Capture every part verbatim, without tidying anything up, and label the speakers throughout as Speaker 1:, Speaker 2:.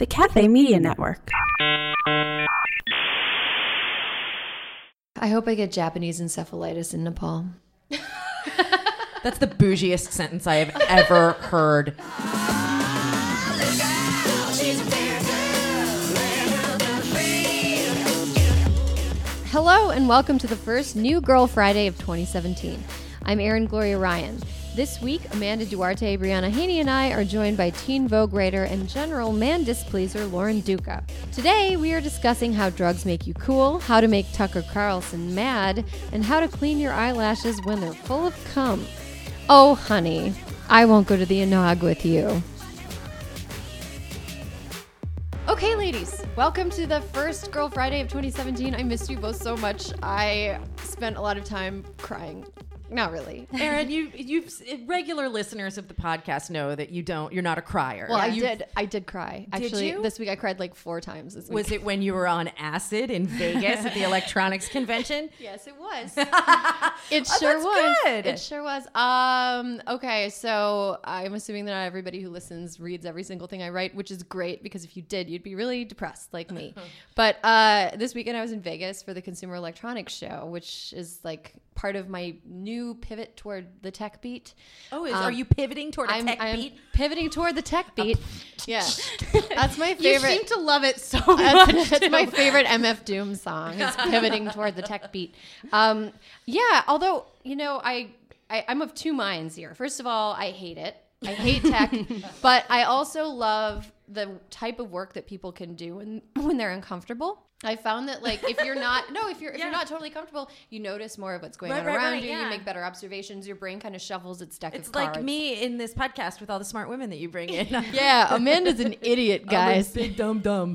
Speaker 1: the Cafe Media Network.
Speaker 2: I hope I get Japanese encephalitis in Nepal.
Speaker 3: That's the bougiest sentence I have ever heard.
Speaker 2: Hello and welcome to the first New Girl Friday of twenty seventeen. I'm Erin Gloria Ryan. This week, Amanda Duarte, Brianna Haney, and I are joined by Teen Vogue writer and general man displeaser Lauren Duca. Today, we are discussing how drugs make you cool, how to make Tucker Carlson mad, and how to clean your eyelashes when they're full of cum. Oh, honey, I won't go to the Inog with you. Okay, ladies, welcome to the first Girl Friday of twenty seventeen. I missed you both so much. I spent a lot of time crying. Not really.
Speaker 3: Erin, you you've regular listeners of the podcast know that you don't you're not a crier.
Speaker 2: Well, I
Speaker 3: you,
Speaker 2: did. I did cry.
Speaker 3: Did
Speaker 2: Actually,
Speaker 3: you?
Speaker 2: This week I cried like four times this week.
Speaker 3: Was it when you were on acid in Vegas at the electronics convention?
Speaker 2: Yes, it was. It
Speaker 3: Oh,
Speaker 2: sure
Speaker 3: that's
Speaker 2: was.
Speaker 3: good.
Speaker 2: It sure was. Um, okay, so I'm assuming that not everybody who listens reads every single thing I write, which is great because if you did, you'd be really depressed like me. But uh, this weekend I was in Vegas for the Consumer Electronics Show, which is like part of my new pivot toward the tech beat.
Speaker 3: Oh, is,
Speaker 2: Um,
Speaker 3: are you pivoting toward a
Speaker 2: I'm,
Speaker 3: tech
Speaker 2: I'm
Speaker 3: beat?
Speaker 2: pivoting toward the tech beat. Yeah, that's my
Speaker 4: You
Speaker 2: favorite.
Speaker 4: seem to love it so
Speaker 2: That's,
Speaker 4: much.
Speaker 2: that's my
Speaker 4: too.
Speaker 2: favorite M F Doom song. Is pivoting toward the tech beat. Um, yeah, although you know, I, I I'm of two minds here. First of all, I hate it. I hate tech, but I also love the type of work that people can do when when they're uncomfortable. I found that like if you're not no if you're if
Speaker 3: Yeah.
Speaker 2: you're not totally comfortable, you notice more of what's going
Speaker 3: Right,
Speaker 2: on
Speaker 3: right,
Speaker 2: around
Speaker 3: right,
Speaker 2: you.
Speaker 3: yeah.
Speaker 2: You make better observations. Your brain kind of shuffles its deck
Speaker 3: It's
Speaker 2: of cards.
Speaker 3: like me in this podcast with all the smart women that you bring in.
Speaker 2: Yeah, Amanda's an idiot, guys.
Speaker 3: big dumb dumb.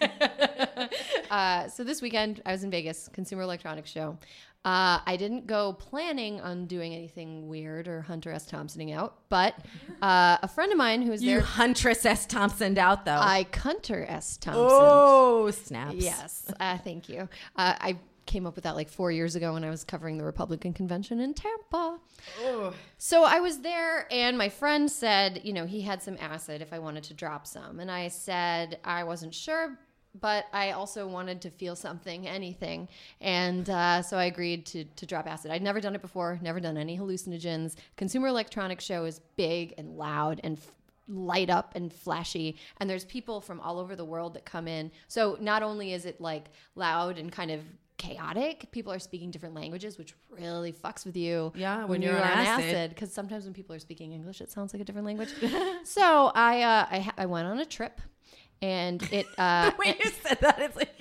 Speaker 2: Uh, so this weekend, I was in Vegas, Consumer Electronics Show. Uh, I didn't go planning on doing anything weird or Hunter S. Thompsoning out, but uh, a friend of mine who was
Speaker 3: You
Speaker 2: there,
Speaker 3: Huntress S. Thompson out though.
Speaker 2: I Hunter S. Thompson.
Speaker 3: oh, snaps.
Speaker 2: Yes, uh, thank you. Uh, I came up with that like four years ago when I was covering the Republican convention in Tampa.
Speaker 3: Oh.
Speaker 2: So I was there, and my friend said, you know, he had some acid if I wanted to drop some. And I said I wasn't sure, but I also wanted to feel something, anything. And uh, so I agreed to, to drop acid. I'd never done it before, never done any hallucinogens. Consumer Electronics Show is big and loud and f- light up and flashy. And there's people from all over the world that come in. So not only is it like loud and kind of chaotic, people are speaking different languages, which really fucks with you
Speaker 3: Yeah,
Speaker 2: when,
Speaker 3: when
Speaker 2: you're
Speaker 3: you're
Speaker 2: on
Speaker 3: on
Speaker 2: acid,
Speaker 3: acid.
Speaker 2: because sometimes when people are speaking English it sounds like a different language. So I, uh, I ha- I went on a trip, and it uh
Speaker 3: When you said that, it's like.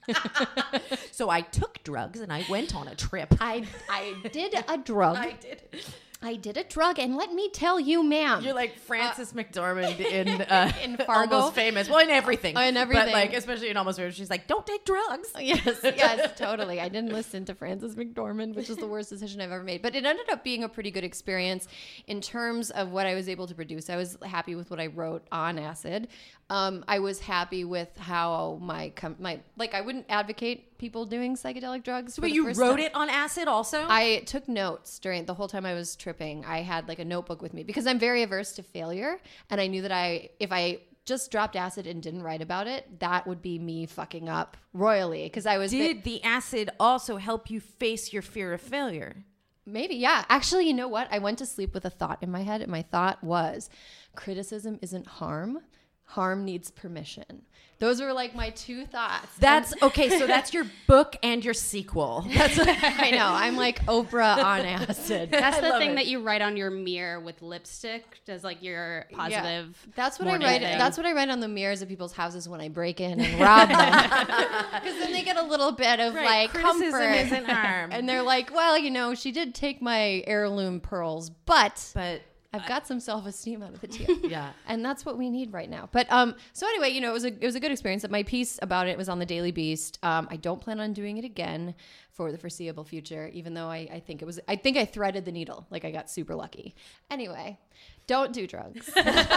Speaker 3: So I took drugs and I went on a trip.
Speaker 2: I I did a drug.
Speaker 3: I did.
Speaker 2: I did a drug, and let me tell you, ma'am.
Speaker 3: You're like Frances McDormand in uh,
Speaker 2: In Fargo?
Speaker 3: Almost Famous. Well, in everything.
Speaker 2: Oh, in everything.
Speaker 3: But like, especially in Almost Famous, she's like, don't take drugs.
Speaker 2: Yes, yes, totally. I didn't listen to Frances McDormand, which is the worst decision I've ever made. But it ended up being a pretty good experience in terms of what I was able to produce. I was happy with what I wrote on acid. Um, I was happy with how my com- my like I wouldn't advocate people doing psychedelic drugs. for
Speaker 3: But
Speaker 2: the
Speaker 3: you
Speaker 2: first
Speaker 3: wrote
Speaker 2: time.
Speaker 3: it on acid also?
Speaker 2: I took notes during the whole time I was tripping. I had like a notebook with me because I'm very averse to failure, and I knew that I if I just dropped acid and didn't write about it, that would be me fucking up royally because I was
Speaker 3: Did the acid also help you face your fear of failure?
Speaker 2: maybe yeah. Actually, you know what? I went to sleep with a thought in my head, and my thought was, criticism isn't harm. Harm needs permission. Those were like my two thoughts.
Speaker 3: That's okay. So that's your book and your sequel. That's
Speaker 2: I know. I'm like Oprah on acid.
Speaker 4: That's
Speaker 3: I
Speaker 4: the
Speaker 3: love
Speaker 4: thing
Speaker 3: it.
Speaker 4: that you write on your mirror with lipstick as like your positive.
Speaker 2: Yeah. That's what I
Speaker 4: morning
Speaker 2: write.
Speaker 4: thing.
Speaker 2: That's what I write on the mirrors of people's houses when I break in and rob them. Because then they get a little bit of
Speaker 3: Right,
Speaker 2: like
Speaker 3: criticism
Speaker 2: comfort.
Speaker 3: isn't harm.
Speaker 2: And they're like, well, you know, she did take my heirloom pearls, but
Speaker 3: But
Speaker 2: I've got some self-esteem out of the deal.
Speaker 3: yeah.
Speaker 2: And that's what we need right now. But um, so anyway, you know, it was a it was a good experience. My piece about it was on the Daily Beast. Um, I don't plan on doing it again for the foreseeable future, even though I, I think it was I think I threaded the needle. Like I got super lucky. Anyway, don't do drugs.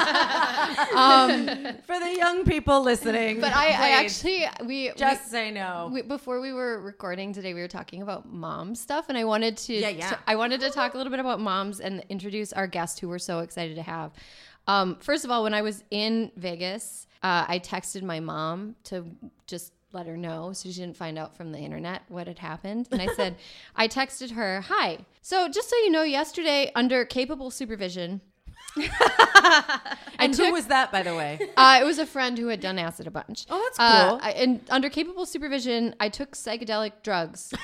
Speaker 2: um,
Speaker 3: For the young people listening,
Speaker 2: but I, I
Speaker 3: please,
Speaker 2: actually we
Speaker 3: just
Speaker 2: we,
Speaker 3: say no.
Speaker 2: we, before we were recording today, we were talking about mom stuff, and I wanted to,
Speaker 3: Yeah, yeah.
Speaker 2: to- I wanted to talk a little bit about moms and introduce our guest, who we're so excited to have. Um, first of all, when I was in Vegas, uh, I texted my mom to just let her know so she didn't find out from the internet what had happened. And I said, I texted her, hi. So just so you know, yesterday under capable supervision.
Speaker 3: And
Speaker 2: took,
Speaker 3: who was that, by the way?
Speaker 2: Uh, it was a friend who had done acid a bunch.
Speaker 3: Oh, that's
Speaker 2: Uh,
Speaker 3: cool.
Speaker 2: I, and under capable supervision, I took psychedelic drugs.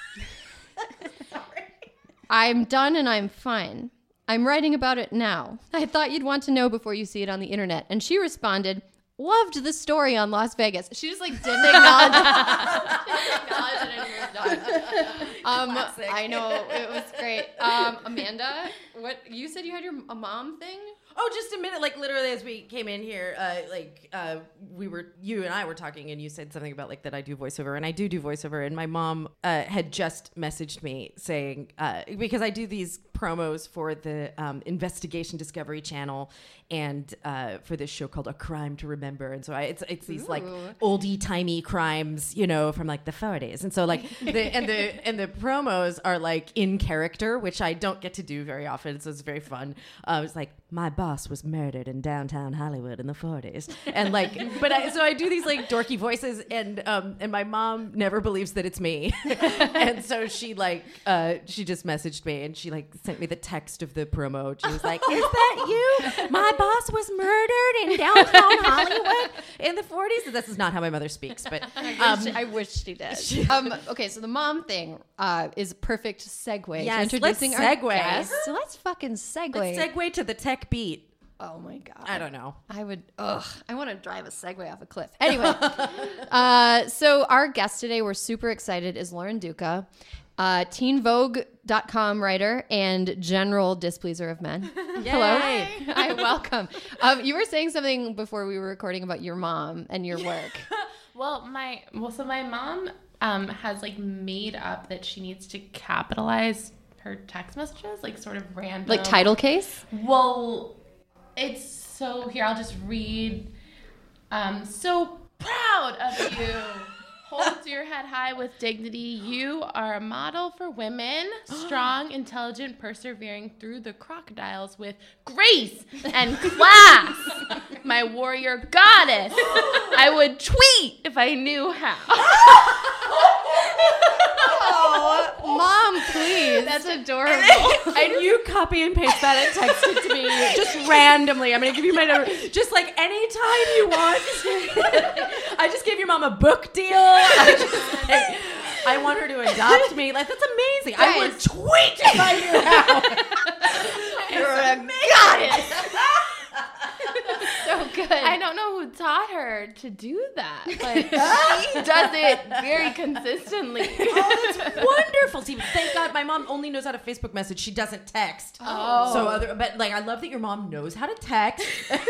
Speaker 2: I'm done and I'm fine. I'm writing about it now. I thought you'd want to know before you see it on the internet. And she responded, loved the story on Las Vegas. She just like didn't acknowledge, didn't acknowledge that anything was done. Um, I know, it was great. Um, Amanda, what you said you had your a mom thing?
Speaker 3: Oh, just a minute. Like literally, as we came in here, uh, like uh, we were, you and I were talking, and you said something about like that I do voiceover, and I do do voiceover. And my mom uh, had just messaged me saying uh, because I do these promos for the um, Investigation Discovery Channel and uh, for this show called A Crime to Remember, and so I, it's it's these
Speaker 2: Ooh.
Speaker 3: like oldie timey crimes, you know, from like the forties, and so like the and the and the promos are like in character, which I don't get to do very often, so it's very fun. Uh, it's like my boss was murdered in downtown Hollywood in the forties, and like, but I, so I do these like dorky voices, and um, and my mom never believes that it's me, and so she like, uh, she just messaged me, and she like sent me the text of the promo. She was like, "Is that you? My boss was murdered in downtown Hollywood in the forties." This is not how my mother speaks, but um,
Speaker 2: I wish she did. um, okay, so the mom thing uh, is a perfect segue
Speaker 3: Yes,
Speaker 2: to introducing
Speaker 3: let's
Speaker 2: our
Speaker 3: segue.
Speaker 2: guest. So let's fucking segue.
Speaker 3: let's segue to the tech beat.
Speaker 2: Oh my god.
Speaker 3: I don't know.
Speaker 2: I would, ugh, I want to drive a Segway off a cliff. Anyway, uh, so our guest today, we're super excited, is Lauren Duca, uh, teen vogue dot com writer and general displeaser of men. Hello. Hi, welcome. Um, you were saying something before we were recording about your mom and your work.
Speaker 1: Well, my well, so my mom um, has like made up that she needs to capitalize her text messages, like sort of random.
Speaker 2: Like title case?
Speaker 1: Well, it's so here. I'll just read. Um, so proud of you. Hold your head high with dignity. You are a model for women, strong, intelligent, persevering through the crocodiles with grace and class. My warrior goddess. I would tweet if I knew how.
Speaker 2: Oh, mom, please.
Speaker 1: That's adorable.
Speaker 3: And you copy and paste that and text it to me just randomly. I'm going to give you my number. Just like anytime you want. I just gave your mom a book deal. I, just, like, I want her to adopt me. Like, that's amazing. I would tweet if I knew how.
Speaker 2: You're a goddess. So good.
Speaker 1: I don't know who taught her to do that, but she does it very consistently.
Speaker 3: Oh, that's wonderful. See, thank God my mom only knows how to Facebook message. She doesn't text.
Speaker 1: Oh.
Speaker 3: So other, but like, I love that your mom knows how to text.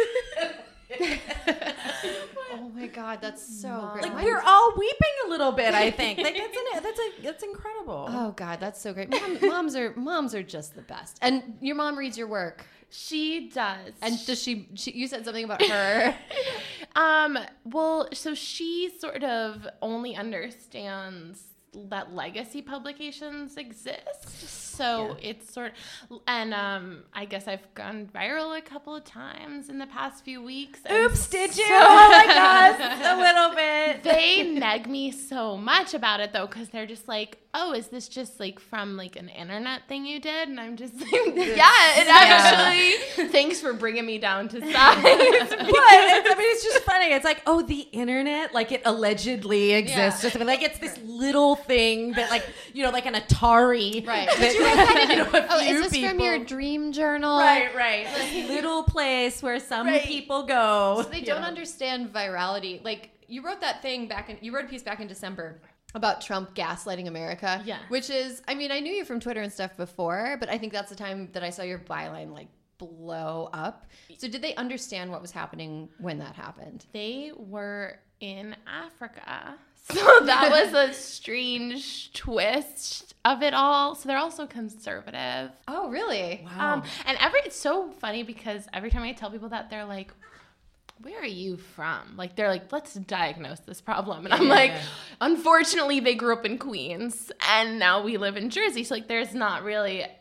Speaker 2: Oh my god, that's so great.
Speaker 3: Like,
Speaker 2: My-
Speaker 3: we're all weeping a little bit, I think. Like, that's an, that's a that's incredible.
Speaker 2: Oh god, that's so great. Mom, moms are moms are just the best. And your mom reads your work.
Speaker 1: She does.
Speaker 2: And does she, she you said something about her.
Speaker 1: Um, well, so she sort of only understands that legacy publications exist. So yeah. It's sort of, and um, I guess I've gone viral a couple of times in the past few weeks.
Speaker 3: Oops, did you?
Speaker 1: So,
Speaker 3: oh my gosh, a little bit.
Speaker 1: They neg me so much about it though, because they're just like, oh, is this just like from like an internet thing you did? And I'm just like, yeah, it actually, thanks for bringing me down to size.
Speaker 3: But it's, I mean, it's just funny. It's like, oh, the internet, like it allegedly exists.
Speaker 2: Yeah.
Speaker 3: Just, I mean, like it's this little thing that, like, you know, like an Atari.
Speaker 2: Right.
Speaker 3: That, you know, a
Speaker 2: Oh,
Speaker 3: few
Speaker 2: is this
Speaker 3: people,
Speaker 2: from your dream journal?
Speaker 3: Right, right. This little place where some
Speaker 2: Right.
Speaker 3: people go.
Speaker 2: So they
Speaker 3: you
Speaker 2: don't
Speaker 3: know.
Speaker 2: understand virality. Like, you wrote that thing back in, you wrote a piece back in December about Trump gaslighting America.
Speaker 1: Yeah.
Speaker 2: Which is, I mean, I knew you from Twitter and stuff before, but I think that's the time that I saw your byline, like, blow up. So did they understand what was happening when that happened?
Speaker 1: They were in Africa. So that was a strange twist of it all. So they're also conservative.
Speaker 2: Oh, really?
Speaker 3: Wow.
Speaker 1: Um, and every it's so funny because every time I tell people that, they're like, where are you from? Like, they're like, let's diagnose this problem. And I'm
Speaker 3: Yeah.
Speaker 1: like, unfortunately, they grew up in Queens and now we live in Jersey. So like, there's not really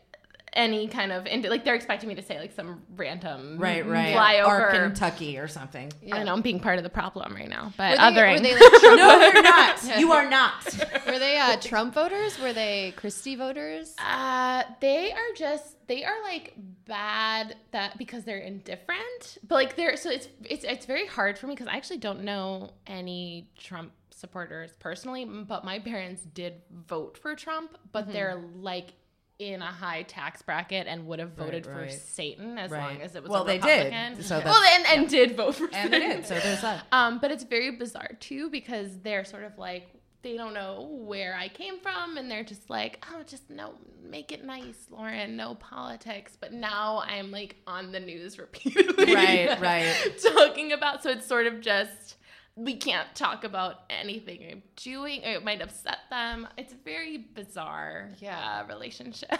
Speaker 1: any kind of into like they're expecting me to say like some random
Speaker 3: Right, right.
Speaker 1: flyover.
Speaker 3: Or Kentucky or something.
Speaker 1: I know I'm being part of the problem right now, but
Speaker 2: Were they,
Speaker 1: othering.
Speaker 2: were they like Trump,
Speaker 3: No, you're not. You are not.
Speaker 2: were they uh, Trump voters? Were they Christie voters?
Speaker 1: Uh, they are just they are like bad that because they're indifferent, but like they're so it's it's it's very hard for me because I actually don't know any Trump supporters personally, but my parents did vote for Trump, but
Speaker 3: Mm-hmm.
Speaker 1: they're like in a high tax bracket and would have voted
Speaker 3: Right,
Speaker 1: for
Speaker 3: right.
Speaker 1: Satan as
Speaker 3: Right.
Speaker 1: long as it was
Speaker 3: Well,
Speaker 1: a
Speaker 3: they did,
Speaker 1: Republican.
Speaker 3: so
Speaker 1: well,
Speaker 3: that's-
Speaker 1: and, and did vote for
Speaker 3: And
Speaker 1: Satan.
Speaker 3: they did, so there's that.
Speaker 1: Um, but it's very bizarre too because they're sort of like they don't know where I came from and they're just like, oh, just no, make it nice, Lauren, no politics. But now I'm like on the news repeatedly,
Speaker 3: Right, right.
Speaker 1: talking about. So it's sort of just we can't talk about anything I'm doing. Or it might upset them. It's a very bizarre, yeah, relationship.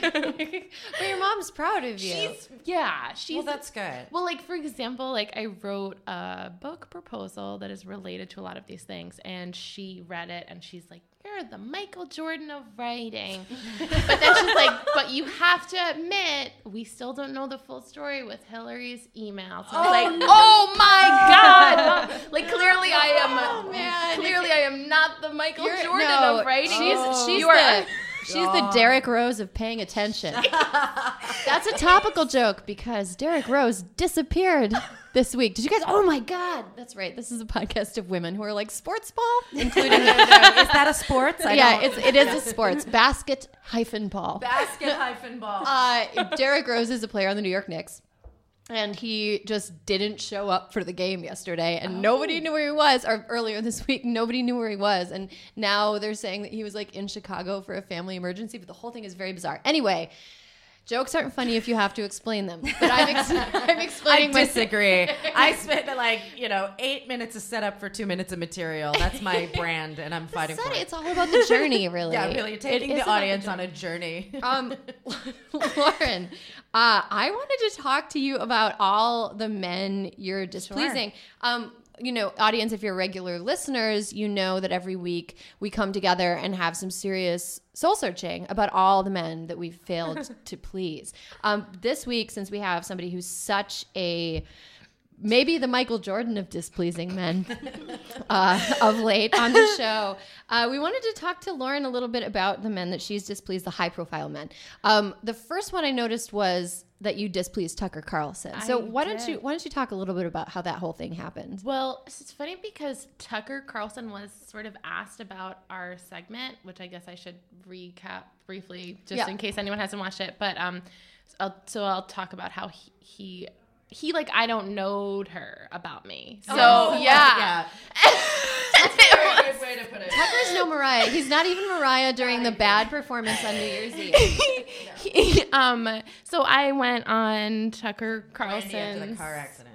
Speaker 2: But your mom's proud of you.
Speaker 1: She's yeah, she's
Speaker 3: Well, that's good.
Speaker 1: well, like for example, like I wrote a book proposal that is related to a lot of these things, and she read it, and she's like, "You're the Michael Jordan of writing," but then she's like, "But you have to admit, we still don't know the full story with Hillary's emails." And I was like, "Oh my god!" Mom. Like clearly, I am.
Speaker 2: Oh, man.
Speaker 1: Clearly, I am not the Michael
Speaker 2: You're-
Speaker 1: Jordan
Speaker 2: no,
Speaker 1: of writing.
Speaker 2: She's,
Speaker 1: Oh.
Speaker 2: she's
Speaker 1: You are-
Speaker 2: the she's the Derek Rose of paying attention. That's a topical joke because Derek Rose disappeared this week. Did you guys? Oh my God, that's right. This is a podcast of women who are like sports ball, including.
Speaker 3: Is that a sports? I
Speaker 2: yeah,
Speaker 3: don't-
Speaker 2: it's it is a sports basket hyphen ball.
Speaker 3: basket hyphen ball.
Speaker 2: Uh, Derek Rose is a player on the New York Knicks. And he just didn't show up for the game yesterday, and nobody knew where he was. Or earlier this week, nobody knew where he was, and now they're saying that he was like in Chicago for a family emergency. But the whole thing is very bizarre. Anyway, jokes aren't funny if you have to explain them. But I'm, ex- I'm
Speaker 3: I
Speaker 2: explaining my
Speaker 3: disagree. I spent like, you know, eight minutes of setup for two minutes of material. That's my brand, and I'm fighting for
Speaker 2: Said it,
Speaker 3: it.
Speaker 2: it's all about the journey, really.
Speaker 3: Yeah, really. You're taking
Speaker 2: It is
Speaker 3: the
Speaker 2: about
Speaker 3: audience
Speaker 2: journey.
Speaker 3: on a journey.
Speaker 2: Um, Lauren, uh, I wanted to talk to you about all the men you're displeasing. Um, you know, audience, if you're regular listeners, you know that every week we come together and have some serious soul searching about all the men that we've failed to please. Um, this week, since we have somebody who's such a maybe the Michael Jordan of displeasing men uh, of late on the show. Uh, we wanted to talk to Lauren a little bit about the men that she's displeased, the high-profile men. Um, the first one I noticed was that you displeased Tucker Carlson. So
Speaker 1: I
Speaker 2: why don't
Speaker 1: did.
Speaker 2: you why don't you talk a little bit about how that whole thing happened?
Speaker 1: Well, it's funny because Tucker Carlson was sort of asked about our segment, which I guess I should recap briefly just
Speaker 2: Yeah.
Speaker 1: in case anyone hasn't watched it. But um, so I'll, so I'll talk about how he, he he like I don't knowed her about me. So
Speaker 3: Oh,
Speaker 1: yeah.
Speaker 3: That's a very good way to put it.
Speaker 2: Tucker's no Mariah. He's not even Mariah during the bad performance on New Year's Eve.
Speaker 1: He- um, so I went on Tucker
Speaker 3: Randy after the
Speaker 1: Carlson's.
Speaker 3: car accident.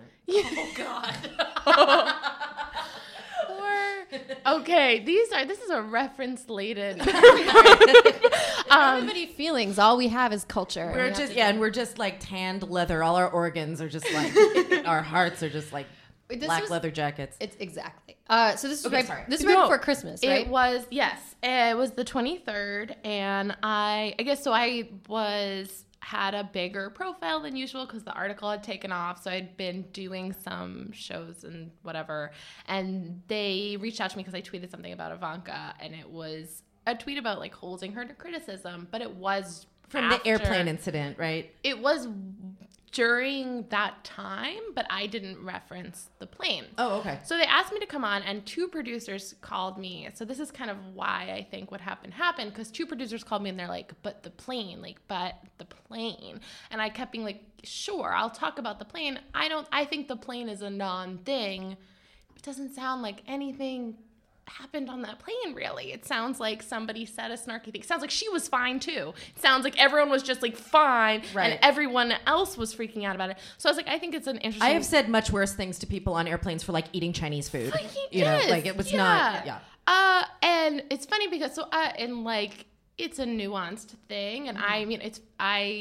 Speaker 1: Or, okay, these are this is a reference laden.
Speaker 2: Everybody feelings. All we have is culture.
Speaker 3: We're
Speaker 2: We have
Speaker 3: just
Speaker 2: to-
Speaker 3: yeah, and we're just like tanned leather. All our organs are just like our hearts are just like
Speaker 2: This
Speaker 3: black
Speaker 2: was-
Speaker 3: leather jackets.
Speaker 2: It's exactly. Uh, so this is
Speaker 3: Okay,
Speaker 2: right.
Speaker 3: sorry.
Speaker 2: This is right
Speaker 1: No,
Speaker 2: before Christmas, right?
Speaker 1: It was yes, it was the twenty-third, and I I guess so. I was had a bigger profile than usual because the article had taken off. So I'd been doing some shows and whatever, and they reached out to me because I tweeted something about Ivanka, and it was a tweet about like holding her to criticism, but it was
Speaker 3: From
Speaker 1: after-
Speaker 3: the airplane incident, right?
Speaker 1: It was during that time, but I didn't reference the plane.
Speaker 3: Oh, okay.
Speaker 1: So they asked me to come on, and two producers called me. So this is kind of why I think what happened happened, because two producers called me and they're like, but the plane, like, but the plane. And I kept being like, sure, I'll talk about the plane. I don't, I think the plane is a non-thing. It doesn't sound like anything happened on that plane, really. It sounds like somebody said a snarky thing. It sounds like she was fine too. It sounds like everyone was just like fine,
Speaker 3: Right.
Speaker 1: and everyone else was freaking out about it. So I was like, I think it's an interesting.
Speaker 3: I have said much worse things to people on airplanes for like eating Chinese food.
Speaker 1: Like, he
Speaker 3: you know,
Speaker 1: does.
Speaker 3: like it was
Speaker 1: Yeah.
Speaker 3: not. Yeah.
Speaker 1: Uh, and it's funny because so uh, and like it's a nuanced thing, and I mean it's I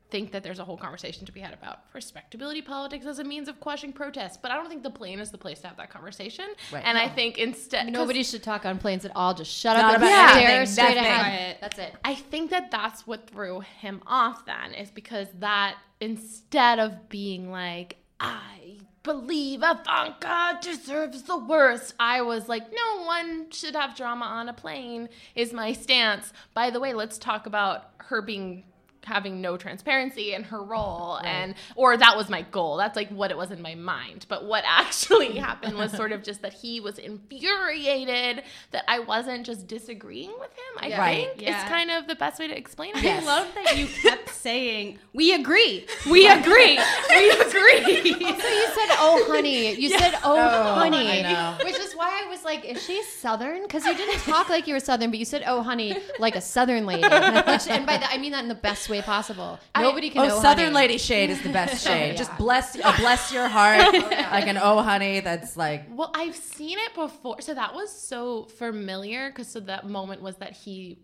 Speaker 1: think that there's a whole conversation to be had about respectability politics as a means of quashing protests, but I don't think the plane is the place to have that conversation.
Speaker 3: Right.
Speaker 1: And
Speaker 3: No.
Speaker 1: I think instead
Speaker 2: Nobody should talk on planes at all. Just shut
Speaker 3: Not
Speaker 2: up and
Speaker 3: about
Speaker 2: stare
Speaker 3: anything.
Speaker 2: straight
Speaker 3: That's
Speaker 2: ahead.
Speaker 4: it.
Speaker 2: That's it.
Speaker 1: I think that that's what threw him off then, is because that instead of being like, I believe Ivanka deserves the worst, I was like, no one should have drama on a plane is my stance. By the way, let's talk about her being having no transparency in her role,
Speaker 3: Right.
Speaker 1: and or that was my goal. That's like what it was in my mind. But what actually happened was sort of just that he was infuriated that I wasn't just disagreeing with him. I
Speaker 2: Yeah.
Speaker 3: Right.
Speaker 1: think
Speaker 4: Yeah.
Speaker 1: it's kind of the best way to explain it.
Speaker 3: Yes.
Speaker 4: I love that you kept saying, we agree. We agree. We agree.
Speaker 2: So you said, "Oh, honey." You said, "Oh,
Speaker 3: Oh,
Speaker 2: honey,"
Speaker 3: I know.
Speaker 2: which is why I was like, "Is she Southern?" Because you didn't talk like you were Southern, but you said, "Oh, honey," like a Southern lady. Which, and by that, I mean that in the best way possible.
Speaker 1: I-
Speaker 2: Nobody can
Speaker 3: Oh,
Speaker 2: know
Speaker 3: Southern
Speaker 2: honey.
Speaker 3: lady shade is the best shade.
Speaker 2: Yeah.
Speaker 3: Just bless, a bless your heart, like an oh honey. That's like
Speaker 1: Well, I've seen it before. So that was so familiar because so that moment was that he,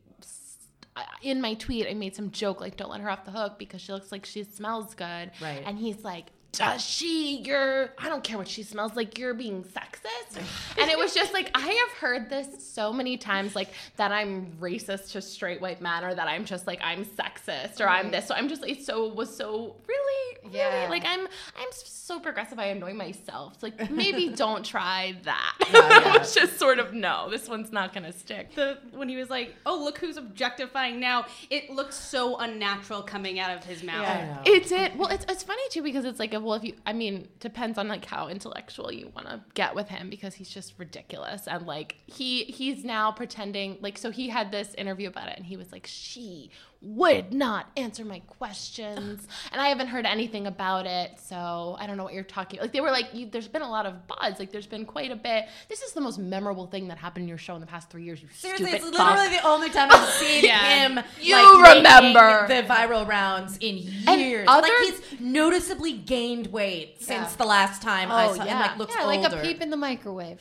Speaker 1: in my tweet, I made some joke like, don't let her off the hook because she looks like she smells good.
Speaker 3: Right.
Speaker 1: And he's like, does she? You're, I don't care what she smells like. You're being sexist. And it was just like, I have heard this so many times, like that I'm racist to straight white men, or that I'm just like, I'm sexist, or I'm this. So I'm just, it so was so really, really,
Speaker 2: Yeah.
Speaker 1: like I'm, I'm so progressive. I annoy myself. It's like, maybe don't try that.
Speaker 3: Yeah, yeah.
Speaker 1: It's just sort of, no, this one's not going to stick.
Speaker 4: The, when he was like, oh, look who's objectifying now, it looked so unnatural coming out of his mouth.
Speaker 3: I know.
Speaker 1: It did. Well, it's it's funny too because it's like, well, if you, I mean, depends on like how intellectual you want to get with him because he's just ridiculous and like he he's now pretending like so he had this interview about it and he was like she would not answer my questions and I haven't heard anything about it, so I don't know what you're talking like they were like you, there's been a lot of buzz, like there's been quite a bit. This is the most memorable thing that happened in your show in the past three years, you
Speaker 3: seriously,
Speaker 1: stupid
Speaker 3: it's
Speaker 1: fuck.
Speaker 3: literally the only time I've seen
Speaker 4: Yeah.
Speaker 3: him.
Speaker 1: You
Speaker 3: like,
Speaker 1: remember.
Speaker 3: making the viral rounds in
Speaker 1: And
Speaker 3: years.
Speaker 1: other-
Speaker 3: like he's noticeably gained weight since
Speaker 2: Yeah.
Speaker 3: the last time I
Speaker 1: Oh,
Speaker 3: saw him.
Speaker 1: yeah.
Speaker 3: Like looks
Speaker 2: Yeah,
Speaker 3: older.
Speaker 2: like a peep in the microwave.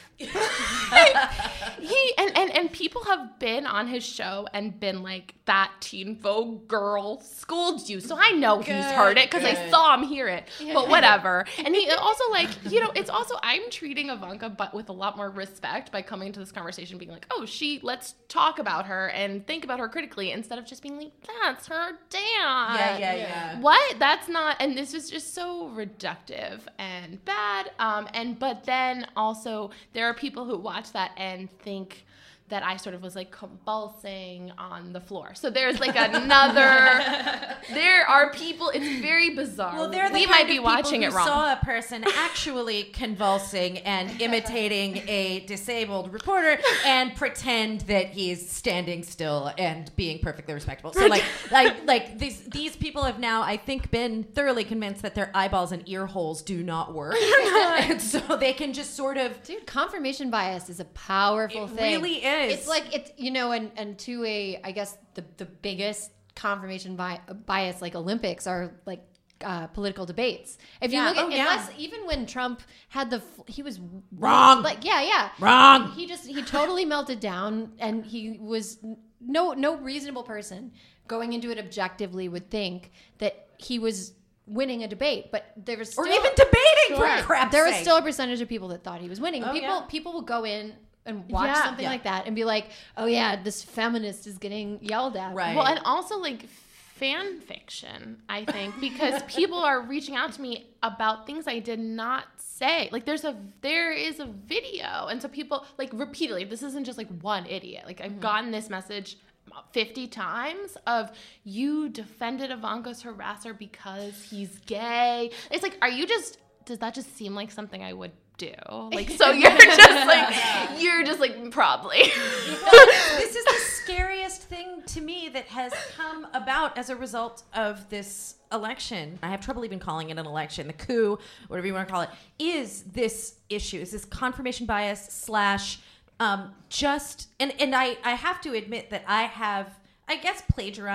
Speaker 1: he and, and and people have been on his show and been like, that Teen Vogue girl schooled you, so I know he's
Speaker 3: Good,
Speaker 1: heard it because I
Speaker 3: good.
Speaker 1: saw him hear it, but whatever. And he also like, you know, it's also I'm treating Ivanka but with a lot more respect by coming to this conversation being like, oh, she let's talk about her and think about her critically instead of just being like, that's her dad.
Speaker 3: yeah, yeah, yeah.
Speaker 1: What? That's not, and this is just so reductive and bad. Um, and but then also there are people who watch that and think that I sort of was like convulsing on the floor. So there's like another. There are people. It's very bizarre.
Speaker 3: Well, they're the
Speaker 1: we
Speaker 3: kind
Speaker 1: might
Speaker 3: of
Speaker 1: be
Speaker 3: people
Speaker 1: watching
Speaker 3: who
Speaker 1: it wrong.
Speaker 3: saw a person actually convulsing and imitating a disabled reporter and pretend that he's standing still and being perfectly respectable. So like, like, like these these people have now, I think, been thoroughly convinced that their eyeballs and ear holes do not work, and so they can just sort of.
Speaker 2: Dude, confirmation bias is a powerful
Speaker 3: It
Speaker 2: thing.
Speaker 3: really is.
Speaker 2: It's like it's you know, and and to a I guess the the biggest confirmation bi- bias like Olympics are like uh, political debates. If you
Speaker 1: Yeah.
Speaker 2: look at
Speaker 3: Oh, yeah.
Speaker 2: unless even when Trump had the f- he was
Speaker 3: Wrong.
Speaker 2: like yeah yeah
Speaker 3: Wrong.
Speaker 2: he just he totally melted down and he was no no reasonable person going into it objectively would think that he was winning a debate, but there was still,
Speaker 3: Or even debating
Speaker 1: Sure.
Speaker 3: for crap's
Speaker 2: there was
Speaker 3: sake.
Speaker 2: still a percentage of people that thought he was winning.
Speaker 3: Oh,
Speaker 2: people
Speaker 3: yeah.
Speaker 2: people will go in and watch
Speaker 1: Yeah.
Speaker 2: something
Speaker 3: Yeah.
Speaker 2: like that and be like, oh yeah, this feminist is getting yelled at.
Speaker 3: Right.
Speaker 1: Well, and also like fan fiction, I think, because people are reaching out to me about things I did not say. Like there's a there is a video, and so people like repeatedly. This isn't just like one idiot. Like I've gotten this message fifty times of you defended Ivanka's harasser because he's gay. It's like, are you just? Does that just seem like something I would do? Like so you're just like you're just like probably.
Speaker 3: This is the scariest thing to me that has come about as a result of this election. I have trouble even calling it an election. The coup, whatever you want to call it, is this issue. Is this confirmation bias slash um, just and and I I have to admit that I have I guess plagiarized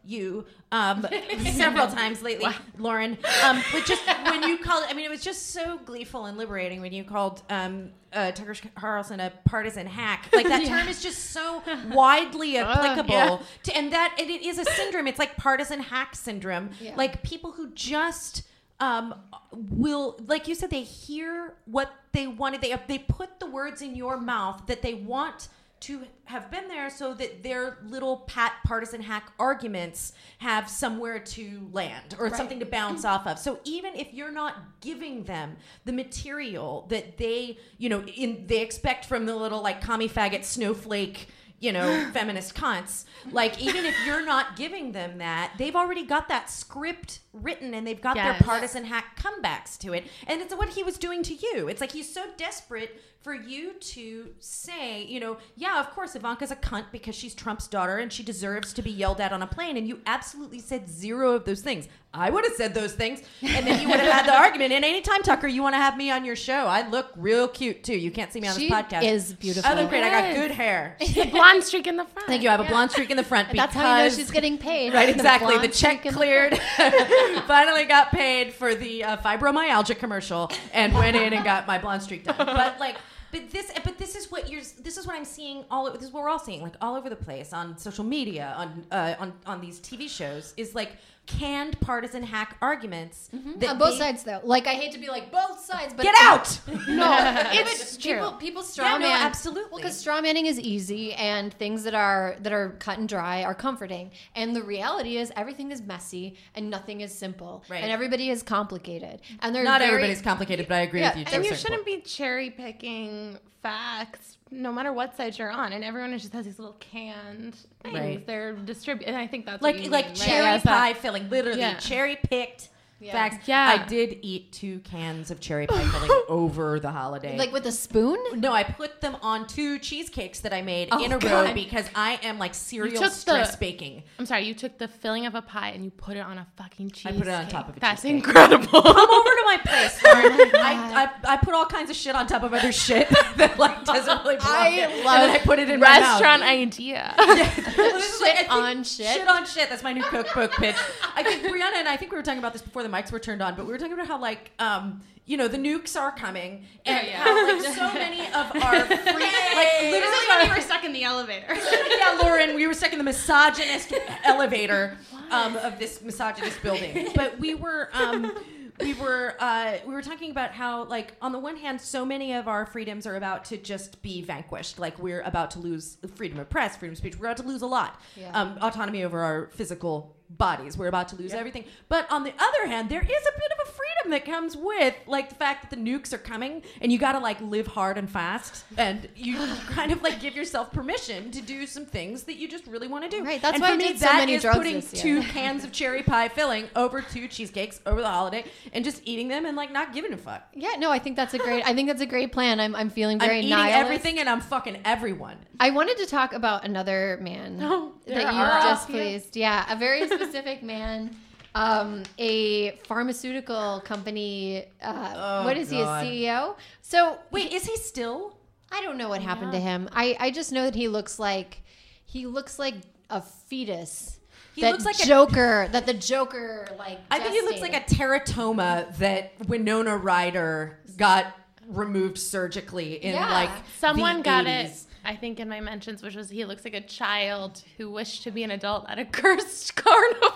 Speaker 3: you um, several times lately, Lauren. Um, but just when you called, I mean, it was just so gleeful and liberating when you called um, uh, Tucker Carlson a partisan hack. Like that yeah. term is just so widely applicable. Uh, yeah. to, and that and it is a syndrome. It's like partisan hack syndrome. Yeah. Like people who just um, will, like you said, they hear what they wanted. They they put the words in your mouth that they want to have been there so that their little pat partisan hack arguments have somewhere to land or right. something to bounce off of. So even if you're not giving them the material that they, you know, in they expect from the little like commie faggot snowflake, you know, feminist cunts, like even if you're not giving them that, they've already got that script written and they've got yes. their partisan hack comebacks to it. And it's what he was doing to you. It's like he's so desperate for you to say, you know, yeah, of course, Ivanka's a cunt because she's Trump's daughter and she deserves to be yelled at on a plane. And you absolutely said zero of those things. I would have said those things. And then you would have had the argument. And anytime, Tucker, you want to have me on your show, I look real cute, too. You can't see me on
Speaker 2: she
Speaker 3: this podcast.
Speaker 2: She is beautiful.
Speaker 3: I look great. I got good hair.
Speaker 1: A blonde streak in the front.
Speaker 3: Thank you. I have yeah. a blonde streak in the front.
Speaker 2: That's how you know she's getting paid.
Speaker 3: Right, exactly. The check cleared. Finally got paid for the uh, fibromyalgia commercial and went in and got my blonde streak done. But like... But this, but this is what you're. This is what I'm seeing. All this is what we're all seeing, like all over the place on social media, on uh, on on these T V shows. Is like canned partisan hack arguments.
Speaker 2: Mm-hmm. That on both they, sides, though. Like I hate to be like both sides, but
Speaker 3: get out.
Speaker 2: No, it's true. People, people straw
Speaker 3: yeah,
Speaker 2: man.
Speaker 3: No, absolutely.
Speaker 2: Well, because straw manning is easy, and things that are that are cut and dry are comforting. And the reality is, everything is messy, and nothing is simple,
Speaker 3: right.
Speaker 2: and everybody is complicated. And they're
Speaker 3: not
Speaker 2: very,
Speaker 3: everybody's complicated, but I agree
Speaker 2: yeah,
Speaker 3: with you.
Speaker 1: And you shouldn't point. be cherry picking facts no matter what side you're on, and everyone just has these little canned things right. they're distributed, and I think that's
Speaker 3: like
Speaker 1: what you
Speaker 3: like
Speaker 1: mean,
Speaker 3: cherry
Speaker 1: right?
Speaker 3: pie filling, literally
Speaker 1: yeah.
Speaker 3: cherry picked
Speaker 2: yeah.
Speaker 3: facts.
Speaker 1: Yeah,
Speaker 3: I did eat two cans of cherry pie filling over the holiday.
Speaker 2: Like with a spoon?
Speaker 3: No, I put them on two cheesecakes that I made
Speaker 2: oh,
Speaker 3: in a
Speaker 2: God.
Speaker 3: row because I am like serial stress
Speaker 1: the,
Speaker 3: baking.
Speaker 1: I'm sorry, you took the filling of a pie and you put it on a fucking cheesecake.
Speaker 3: I put it on top of a
Speaker 1: That's
Speaker 3: cheesecake.
Speaker 1: incredible.
Speaker 3: Come over to my place, Lauren. I, I I put all kinds of shit on top of other shit that like doesn't really belong.
Speaker 1: I love
Speaker 3: and I put it in
Speaker 1: restaurant
Speaker 3: my mouth.
Speaker 1: idea.
Speaker 3: Yeah. Well, this is like,
Speaker 2: shit on shit.
Speaker 3: Shit on shit. That's my new cookbook pitch. I think Brianna and I think we were talking about this before the mics were turned on, but we were talking about how like um you know the nukes are coming and
Speaker 4: yeah, yeah.
Speaker 3: how like so many of our free like literally
Speaker 4: this is when we were stuck in the elevator.
Speaker 3: Yeah, Lauren, we were stuck in the misogynist elevator um, of this misogynist building, but we were. Um, We were uh, we were talking about how, like, on the one hand, so many of our freedoms are about to just be vanquished. Like, we're about to lose freedom of press, freedom of speech. We're about to lose a lot.
Speaker 2: Yeah.
Speaker 3: Um, autonomy over our physical bodies. We're about to lose
Speaker 1: yep.
Speaker 3: everything. But on the other hand, there is a bit of a freedom that comes with, like, the fact that the nukes are coming and you got to, like, live hard and fast. And you kind of, like, give yourself permission to do some things that you just really want to do.
Speaker 2: Right. That's
Speaker 3: and
Speaker 2: why
Speaker 3: for
Speaker 2: I
Speaker 3: me,
Speaker 2: did so
Speaker 3: that
Speaker 2: many
Speaker 3: is
Speaker 2: drugs
Speaker 3: putting
Speaker 2: this year.
Speaker 3: two cans of cherry pie filling over two cheesecakes over the holiday and just eating them and, like, not giving a fuck.
Speaker 2: Yeah, no, I think that's a great. I think that's a great plan. I'm, I'm feeling very
Speaker 3: I'm eating
Speaker 2: nihilist.
Speaker 3: everything and I'm fucking everyone.
Speaker 2: I wanted to talk about another man
Speaker 1: Oh,
Speaker 2: that
Speaker 1: there
Speaker 2: you
Speaker 1: are.
Speaker 2: displeased. Yeah, a very specific man. Um, a pharmaceutical company. Uh,
Speaker 3: Oh,
Speaker 2: what is
Speaker 3: God.
Speaker 2: he? A C E O? So
Speaker 3: Wait, is he still?
Speaker 2: I don't know what happened
Speaker 3: Yeah.
Speaker 2: to him. I, I just know that he looks like he looks like a fetus.
Speaker 3: He
Speaker 2: that
Speaker 3: looks like a-
Speaker 2: Joker. that the Joker like.
Speaker 3: I think he looks
Speaker 2: gestated.
Speaker 3: like a teratoma that Winona Ryder got removed surgically in
Speaker 2: Yeah.
Speaker 3: like
Speaker 1: Someone
Speaker 3: the
Speaker 1: got
Speaker 3: eighties.
Speaker 1: it, I think, in my mentions, which was he looks like a child who wished to be an adult at a cursed carnival.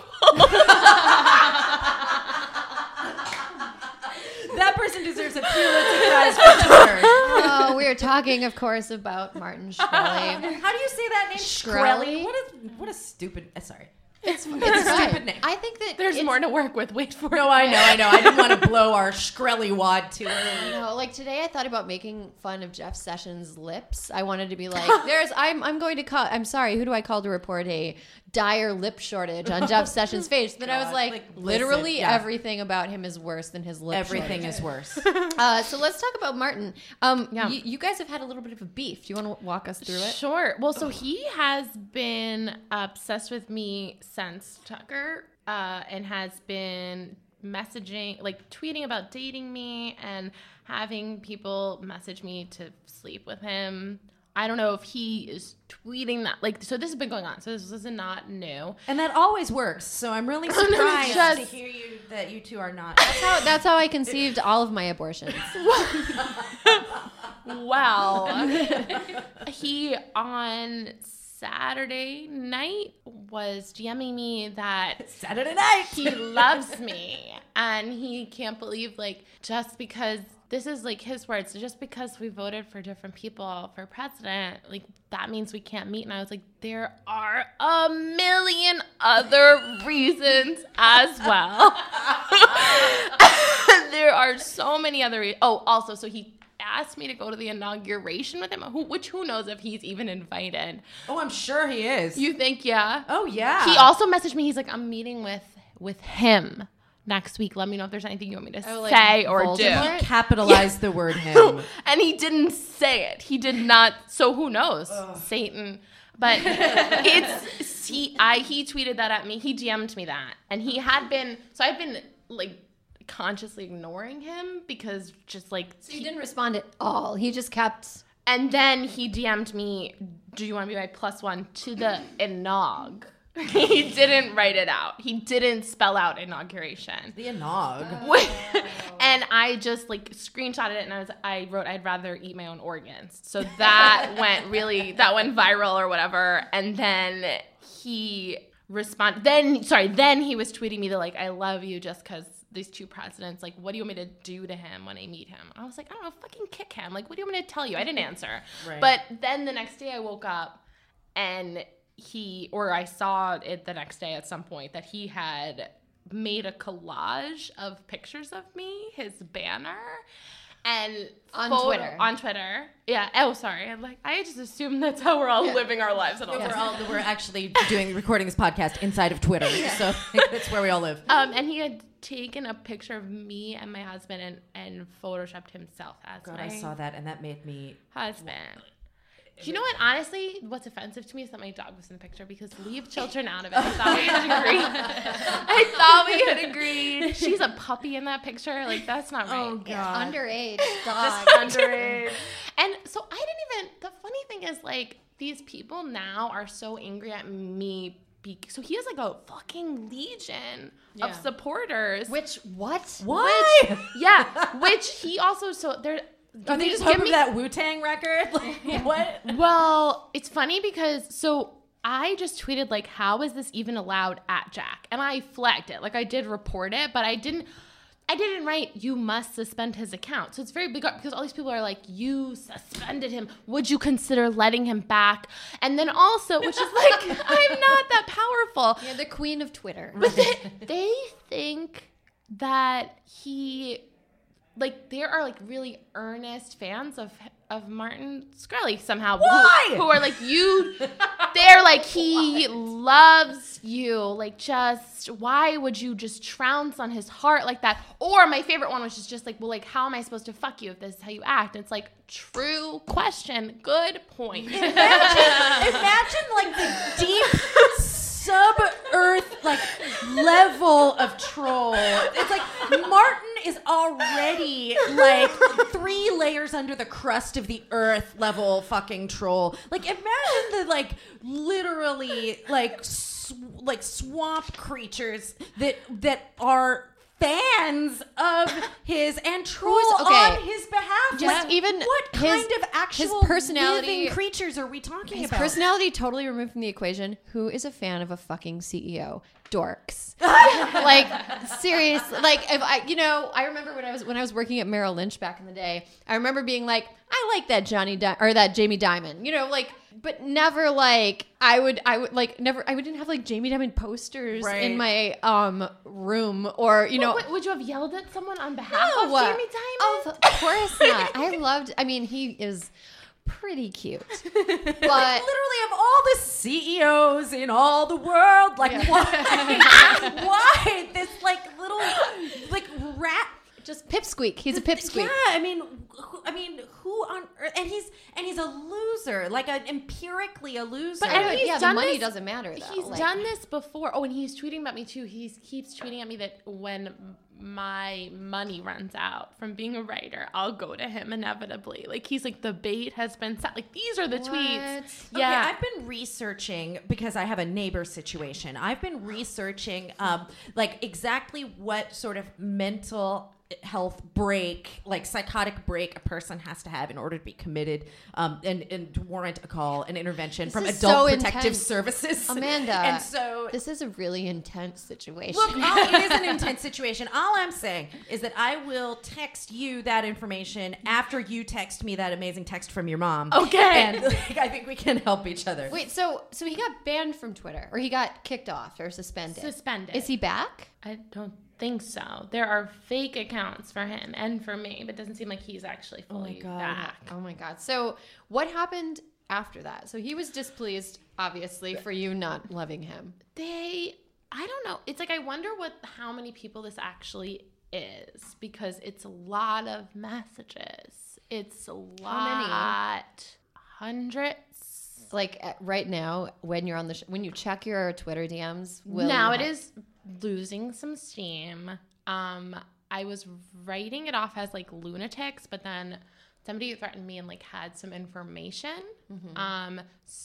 Speaker 3: That person deserves a Pulitzer Prize for sure.
Speaker 2: Oh, we are talking, of course, about Martin Shkreli.
Speaker 3: How do you say that name?
Speaker 2: Shkreli?
Speaker 3: What a what a stupid. Uh, sorry.
Speaker 2: It's, it's
Speaker 3: a
Speaker 2: fine.
Speaker 3: stupid name.
Speaker 2: I think that
Speaker 1: There's
Speaker 2: it's,
Speaker 1: more to work with. Wait for it.
Speaker 3: No, I know, I know. I didn't want to blow our Shkreli wad too early.
Speaker 2: No, like today I thought about making fun of Jeff Sessions' lips. I wanted to be like, there's I'm I'm going to call I'm sorry, who do I call to report a dire lip shortage on Jeff Sessions' face? Then I was
Speaker 3: God,
Speaker 2: like,
Speaker 3: like,
Speaker 2: literally
Speaker 3: listen, yeah.
Speaker 2: everything about him is worse than his lip
Speaker 3: Everything
Speaker 2: shortage.
Speaker 3: is worse.
Speaker 2: Uh, so let's talk about Martin. Um,
Speaker 1: Yeah.
Speaker 2: y- you guys have had a little bit of a beef. Do you want to walk us through it?
Speaker 1: Sure. Well, so he has been obsessed with me since Tucker, uh, and has been messaging, like tweeting about dating me and having people message me to sleep with him I don't know if he is tweeting that. Like, so this has been going on. So this, this is not new.
Speaker 3: And that always works. So I'm really surprised
Speaker 1: Just-
Speaker 3: to hear you that you two are not.
Speaker 2: That's how, that's how I conceived all of my abortions.
Speaker 1: Well, he on Saturday night was DMing me that
Speaker 3: Saturday night.
Speaker 1: he loves me and he can't believe, like, just because this is like his words, just because we voted for different people for president, like that means we can't meet. And I was like, there are a million other reasons as well. There are so many other reasons. Oh, also, so he asked me to go to the inauguration with him, who, which who knows if he's even invited.
Speaker 3: Oh, I'm sure he is.
Speaker 1: You think, yeah?
Speaker 3: Oh, yeah.
Speaker 1: He also messaged me. He's like, I'm meeting with with him next week. Let me know if there's anything you want me to
Speaker 2: Oh, like
Speaker 1: say or
Speaker 2: Voldemort?
Speaker 1: do.
Speaker 3: Capitalize the word him.
Speaker 1: And he didn't say it. He did not. So who knows? Ugh. Satan. But it's he. I he tweeted that at me. He D M'd me that, and he had been. So I've been like consciously ignoring him because just like
Speaker 2: So he didn't respond at all. He just kept.
Speaker 1: And then he D M'd me, do you want to be my plus one to the inog? He didn't write it out. He didn't spell out inauguration.
Speaker 3: The anog.
Speaker 1: And I just like screenshotted it and I was I wrote I'd rather eat my own organs. So that went really that went viral or whatever. And then he responded then sorry, then he was tweeting me the like, I love you just because these two presidents, like, what do you want me to do to him when I meet him? I was like, I don't know, fucking kick him. Like, what do you want me to tell you? I didn't answer.
Speaker 3: Right.
Speaker 1: But then the next day I woke up and he, or I saw it the next day at some point that he had made a collage of pictures of me, his banner, and
Speaker 2: On
Speaker 1: photo-
Speaker 2: Twitter.
Speaker 1: On Twitter. Yeah. Oh, sorry. I'm like, I just assumed that's how we're all
Speaker 2: Yeah.
Speaker 1: living our lives. And all
Speaker 3: We're
Speaker 1: this.
Speaker 3: all we're actually doing recording this podcast inside of Twitter, so it's where we all live.
Speaker 1: Um, and he had taken a picture of me and my husband and, and photoshopped himself as
Speaker 3: God,
Speaker 1: my
Speaker 3: I saw that, and that made me.
Speaker 1: husband. Do you know what? Honestly, what's offensive to me is that my dog was in the picture because leave children out of it. I thought we had agreed. I thought we had agreed. She's a puppy in that picture. Like, that's not right.
Speaker 3: Oh God.
Speaker 2: Underage dog.
Speaker 1: Just underage. And so I didn't even, the funny thing is, like, these people now are so angry at me. Be, so he has, like, a fucking legion
Speaker 2: Yeah.
Speaker 1: of supporters.
Speaker 2: Which, what?
Speaker 3: Why?
Speaker 1: Which, yeah. Which he also, so there.
Speaker 3: Are they just
Speaker 1: give
Speaker 3: hoping
Speaker 1: me-
Speaker 3: for that Wu-Tang record? Like, what?
Speaker 1: Well, it's funny because so I just tweeted like, how is this even allowed at Jack? And I flagged it. Like I did report it, but I didn't I didn't write you must suspend his account. So it's very big because all these people are like, you suspended him. Would you consider letting him back? And then also, which is like, I'm not that powerful.
Speaker 2: You're the queen of Twitter.
Speaker 1: But they, they think that he, like, there are, like, really earnest fans of of Martin Shkreli somehow.
Speaker 3: Why?
Speaker 1: Who, who are like, you, they're like, he loves you. Like, just, why would you just trounce on his heart like that? Or my favorite one was just, just like, well, like, how am I supposed to fuck you if this is how you act? And it's like, true question. Good point.
Speaker 3: Imagine, imagine like the deep sub-earth like level of troll. It's like Martin is already like three layers under the crust of the earth level fucking troll. Like imagine the like literally like sw- like swamp creatures that that are fans of his and troll
Speaker 2: Who's- okay.
Speaker 3: on his behalf.
Speaker 2: Just
Speaker 3: Like,
Speaker 2: even
Speaker 3: what
Speaker 2: his-
Speaker 3: kind of actual
Speaker 2: his personality-
Speaker 3: living creatures are we talking
Speaker 2: His
Speaker 3: about?
Speaker 2: personality totally removed from the equation. Who is a fan of a fucking C E O? Dorks. Like seriously, like if I, you know, I remember when I was when I was working at Merrill Lynch back in the day. I remember being like, I like that Johnny Di- or that Jamie Dimon, you know, like, but never like I would I would like never I wouldn't have like Jamie Dimon posters
Speaker 3: Right.
Speaker 2: in my um room or you know.
Speaker 1: Would, would you have yelled at someone on behalf
Speaker 2: No,
Speaker 1: of Jamie Dimon?
Speaker 2: Of course not. I loved. I mean, he is pretty cute, but
Speaker 3: Literally of all the C E Os in all the world, like why, why this like little like rat
Speaker 2: just pipsqueak. He's a pipsqueak.
Speaker 3: Yeah, I mean, who, I mean, who on earth? And he's and he's a loser, like an empirically a loser.
Speaker 1: But and he's
Speaker 2: yeah,
Speaker 1: done
Speaker 2: the money
Speaker 1: this,
Speaker 2: doesn't matter though.
Speaker 1: He's
Speaker 2: like,
Speaker 1: done this before. Oh, and he's tweeting about me too. He keeps tweeting at me that when my money runs out from being a writer, I'll go to him inevitably. Like he's like the bait has been set. Like these are the
Speaker 2: What?
Speaker 1: tweets.
Speaker 3: Okay,
Speaker 1: Yeah,
Speaker 3: I've been researching because I have a neighbor situation. I've been researching um, like exactly what sort of mental health break, like psychotic break a person has to have in order to be committed um, and, and to warrant a call, an intervention
Speaker 2: This
Speaker 3: from
Speaker 2: is
Speaker 3: adult
Speaker 2: so
Speaker 3: protective
Speaker 2: intense.
Speaker 3: services.
Speaker 2: Amanda.
Speaker 3: And so
Speaker 2: this is a really intense situation.
Speaker 3: Look, all, it is an intense situation. All I'm saying is that I will text you that information after you text me that amazing text from your mom.
Speaker 1: Okay.
Speaker 3: And like, I think we can help each other.
Speaker 2: Wait, so so he got banned from Twitter, or he got kicked off or suspended?
Speaker 1: suspended.
Speaker 2: Is he back?
Speaker 1: I don't think so. There are fake accounts for him and for me, but it doesn't seem like he's actually fully
Speaker 3: God.
Speaker 1: back.
Speaker 2: Oh my god. So what happened after that? So he was displeased, obviously, for you not loving him.
Speaker 1: They, I don't know. It's like I wonder what how many people this actually is because it's a lot of messages. It's a lot. Hundreds.
Speaker 2: Like at, right now, when you're on the sh- when you check your Twitter D Ms, will
Speaker 1: now
Speaker 2: you
Speaker 1: it
Speaker 2: have-
Speaker 1: is losing some steam. Um, I was writing it off as like lunatics, but then somebody threatened me and like had some information.
Speaker 2: Mm-hmm.
Speaker 1: Um,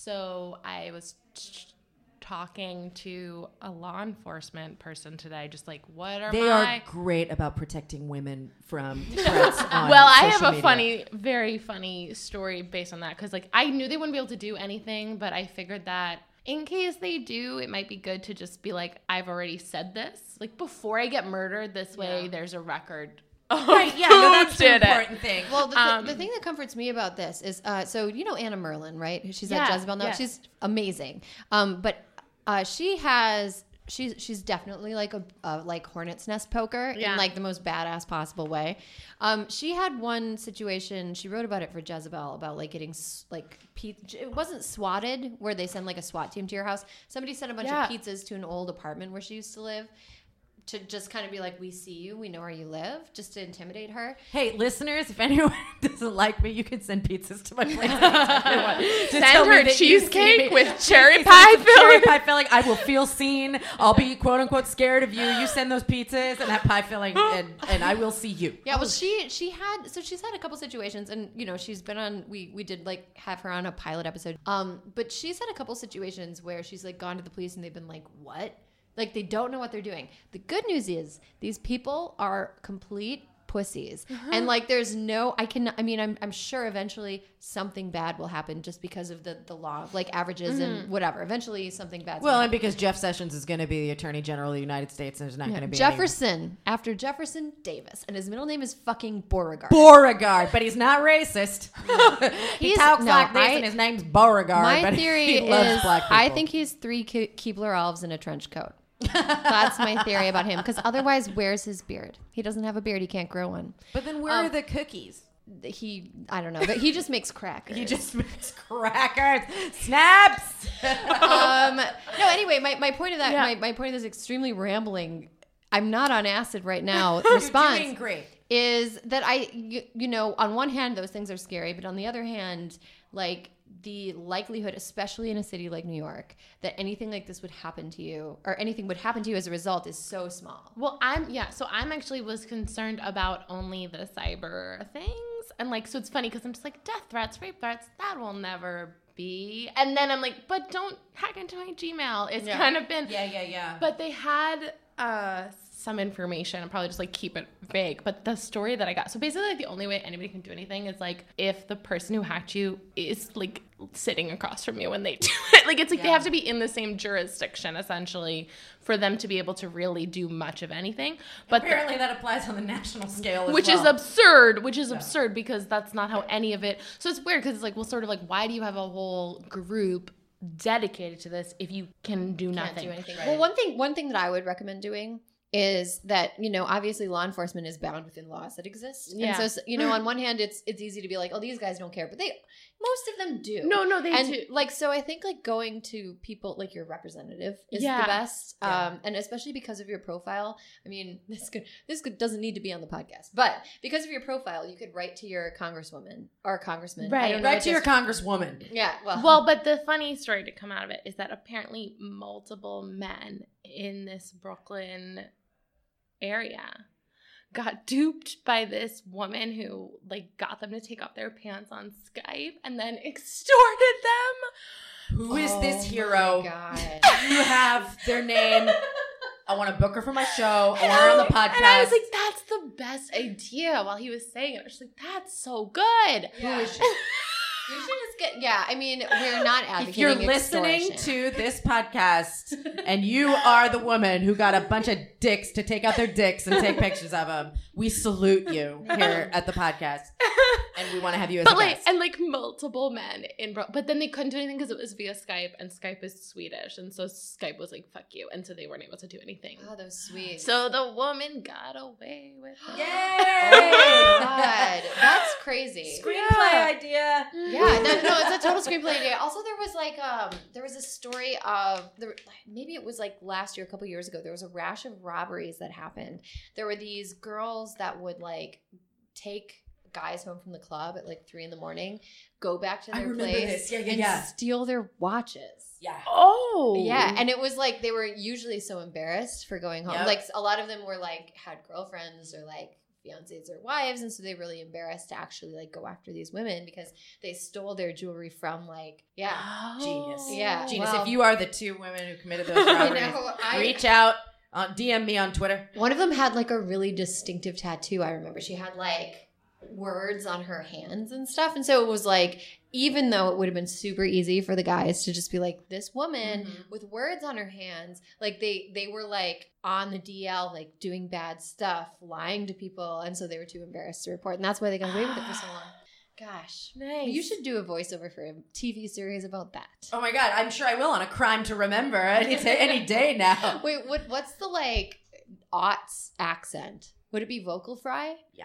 Speaker 1: so I was t- talking to a law enforcement person today, just like, what are
Speaker 3: They
Speaker 1: my...
Speaker 3: are great about protecting women from threats on
Speaker 1: well, I have
Speaker 3: social
Speaker 1: a
Speaker 3: media.
Speaker 1: funny, very funny story based on that because like I knew they wouldn't be able to do anything, but I figured that in case they do, it might be good to just be like, I've already said this. Like before I get murdered, this way
Speaker 2: Yeah.
Speaker 1: there's a record. Of
Speaker 3: Right, yeah,
Speaker 1: who
Speaker 3: no, that's the
Speaker 1: did it.
Speaker 3: important thing.
Speaker 2: Well, the, th-
Speaker 1: Um,
Speaker 2: the thing that comforts me about this is, uh, so you know Anna Merlin, right? She's
Speaker 1: Yeah,
Speaker 2: at Jezebel now.
Speaker 1: yes.
Speaker 2: She's amazing. Um, but uh, she has, she's she's definitely like a, a like hornet's nest poker
Speaker 1: Yeah.
Speaker 2: in like the most badass possible way. Um, she had one situation. She wrote about it for Jezebel about like getting s- like pe- it wasn't swatted where they send like a SWAT team to your house. Somebody sent a bunch
Speaker 1: Yeah.
Speaker 2: of pizzas to an old apartment where she used to live. To just kind of be like, we see you, we know where you live, just to intimidate her.
Speaker 3: Hey, listeners, if anyone doesn't like me, you can send pizzas to my place. To
Speaker 1: Send
Speaker 3: tell me
Speaker 1: her
Speaker 3: that you see
Speaker 1: cheesecake
Speaker 3: me.
Speaker 1: with cherry
Speaker 3: Send
Speaker 1: pie
Speaker 3: some cherry
Speaker 1: filling.
Speaker 3: pie filling. I will feel seen. I'll be quote unquote scared of you. You send those pizzas and that pie filling, and, and I will see you.
Speaker 2: Yeah, well, she she had so she's had a couple situations, and you know she's been on. We we did like have her on a pilot episode. Um, but she's had a couple situations where she's like gone to the police and they've been like, "What?" Like they don't know what they're doing. The good news is these people are complete pussies, and like there's no. I can. I mean, I'm I'm sure eventually something bad will happen just because of the the law, like averages and whatever. Eventually something bad.
Speaker 3: Well, and because Jeff Sessions is going to be the Attorney General of the United States, there's not going to be
Speaker 2: Jefferson after Jefferson Davis, and his middle name is fucking Beauregard.
Speaker 3: any Beauregard, but he's not racist. he
Speaker 2: He's-
Speaker 3: talks
Speaker 2: no,
Speaker 3: like this,
Speaker 2: I-
Speaker 3: and his name's Beauregard.
Speaker 2: My
Speaker 3: but
Speaker 2: theory
Speaker 3: he loves
Speaker 2: is,
Speaker 3: black people.
Speaker 2: I think he's three Ke- Keebler elves in a trench coat. That's my theory about him. Because otherwise, where's his beard? He doesn't have a beard. He can't grow one.
Speaker 3: But then where
Speaker 2: Um,
Speaker 3: are the cookies?
Speaker 2: He, I don't know, but he just makes crackers.
Speaker 3: He just makes crackers, snaps.
Speaker 2: um, no. Anyway, my, my point of that,
Speaker 1: Yeah.
Speaker 2: my, my point of this extremely rambling. I'm not on acid right now.
Speaker 3: You're
Speaker 2: Response
Speaker 3: doing great.
Speaker 2: is that I, you, you know, on one hand, those things are scary, but on the other hand, like the likelihood, especially in a city like New York, that anything like this would happen to you or anything would happen to you as a result is so small.
Speaker 1: Well, I'm yeah. So I'm actually was concerned about only the cyber things, and like, so it's funny because I'm just like death threats, rape threats, that will never be. And then I'm like, but don't hack into my Gmail. It's
Speaker 2: Yeah.
Speaker 1: kind of been
Speaker 3: Yeah, yeah, yeah.
Speaker 1: But they had uh, some information. I'll probably just like keep it vague. But the story that I got, so basically, like the only way anybody can do anything is like if the person who hacked you is like sitting across from you when they do it. Like it's like they have to be in the same jurisdiction essentially for them to be able to really do much of anything. But the-
Speaker 3: Apparently that applies on the national scale as
Speaker 1: which
Speaker 3: well.
Speaker 1: is absurd, which is absurd because that's not how any of it. So it's weird because it's like, well, sort of like, why do you have a whole group dedicated to this if you can do
Speaker 2: Can't
Speaker 1: nothing?
Speaker 2: do anything. Well, one thing, one thing that I would recommend doing is that, you know, obviously law enforcement is bound within laws that exist.
Speaker 1: Yeah.
Speaker 2: And so, you know, on one hand, it's it's easy to be like, oh, these guys don't care. But they, most of them do.
Speaker 1: No, no, they
Speaker 2: and
Speaker 1: do.
Speaker 2: like, so I think like going to people like your representative is
Speaker 1: Yeah.
Speaker 2: the best.
Speaker 3: Yeah.
Speaker 2: Um, and especially because of your profile. I mean, this could, this could, doesn't need to be on the podcast, but because of your profile, you could write to your congresswoman or congressman. I
Speaker 1: Right.
Speaker 2: don't know
Speaker 3: Right
Speaker 2: what
Speaker 3: to your
Speaker 2: this-
Speaker 3: congresswoman.
Speaker 2: Yeah. Well,
Speaker 1: Well, but the funny story to come out of it is that apparently multiple men in this Brooklyn area got duped by this woman who like got them to take off their pants on Skype and then extorted them.
Speaker 3: Who is
Speaker 2: Oh
Speaker 3: this
Speaker 2: my
Speaker 3: hero?
Speaker 2: God.
Speaker 3: You have their name. I want to book her for my show. I want her on the podcast.
Speaker 1: And I was like, that's the best idea while he was saying it. I was like, that's so good.
Speaker 2: Yeah.
Speaker 3: Who is she?
Speaker 2: You should just get, yeah, I mean, we're not advocating
Speaker 3: If you're listening
Speaker 2: extortion.
Speaker 3: to this podcast and you are the woman who got a bunch of dicks to take out their dicks and take pictures of them, we salute you here at the podcast. And we want to have you as
Speaker 1: But
Speaker 3: a
Speaker 1: like,
Speaker 3: guest.
Speaker 1: and like multiple men in Bro- but then they couldn't do anything because it was via Skype and Skype is Swedish. And so Skype was like, fuck you. And so they weren't able to do anything.
Speaker 2: Oh, that was sweet.
Speaker 1: So the woman got away with it.
Speaker 2: Oh my God. That's crazy.
Speaker 3: Screenplay idea.
Speaker 2: Yeah, no, no, it's a total screenplay idea. Also, there was like, um, there was a story of, there, maybe it was like last year, a couple years ago, there was a rash of robberies that happened. There were these girls that would like take guys home from the club at like three in the morning, go back to
Speaker 3: I
Speaker 2: their
Speaker 3: remember
Speaker 2: place
Speaker 3: this. Yeah, yeah,
Speaker 2: and
Speaker 3: yeah.
Speaker 2: steal their watches.
Speaker 3: Yeah.
Speaker 1: Oh.
Speaker 2: Yeah, and it was like they were usually so embarrassed for going home.
Speaker 3: Yep.
Speaker 2: Like a lot of them were like had girlfriends or like fiancés or wives, and so they were really embarrassed to actually like go after these women because they stole their jewelry from like yeah.
Speaker 3: Genius.
Speaker 2: Yeah,
Speaker 3: Genius.
Speaker 2: well-
Speaker 3: if you are the two women who committed those
Speaker 2: I
Speaker 3: robberies,
Speaker 2: know, I-
Speaker 3: reach out. Uh, D M me on Twitter.
Speaker 2: One of them had like a really distinctive tattoo. I remember she had like words on her hands and stuff, and so it was like, even though it would have been super easy for the guys to just be like, this woman
Speaker 3: Mhm.
Speaker 2: with words on her hands, like they they were like on the D L, like doing bad stuff, lying to people, and so they were too embarrassed to report, and that's why they got away with it for so long. Gosh,
Speaker 1: Nice.
Speaker 2: you should do a voiceover for a T V series about that.
Speaker 3: Oh my God, I'm sure I will on A Crime to Remember any, t- any day now.
Speaker 2: Wait, what? What's the like aughts accent? Would it be vocal fry?
Speaker 3: Yeah.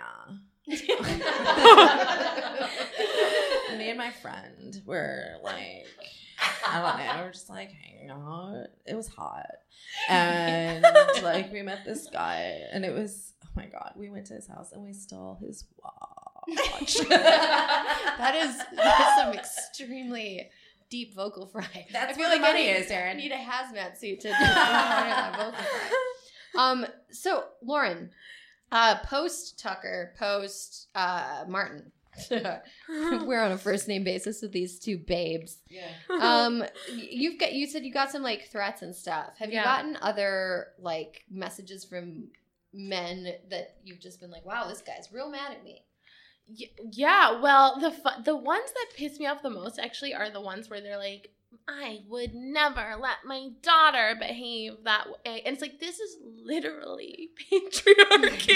Speaker 3: Me and my friend were like, I don't know, we're just like hanging out. It was hot. And like we met this guy and it was, oh my God, we went to his house and we stole his watch.
Speaker 2: that is that is some extremely deep vocal fry.
Speaker 3: That's
Speaker 2: I feel
Speaker 3: what
Speaker 2: like
Speaker 3: the money
Speaker 2: I
Speaker 3: is, Darren.
Speaker 2: I need a hazmat suit to do that vocal fry. Um. So Lauren, uh, post Tucker, post uh, Martin. We're on a first name basis with these two babes.
Speaker 3: Yeah.
Speaker 2: Um, you've got you said you got some like threats and stuff. Have you
Speaker 1: Yeah.
Speaker 2: gotten other like messages from men that you've just been like, wow, this guy's real mad at me?
Speaker 1: Y- Yeah, well, the fu- the ones that piss me off the most actually are the ones where they're like, I would never let my daughter behave that way. And it's like, this is literally patriarchy.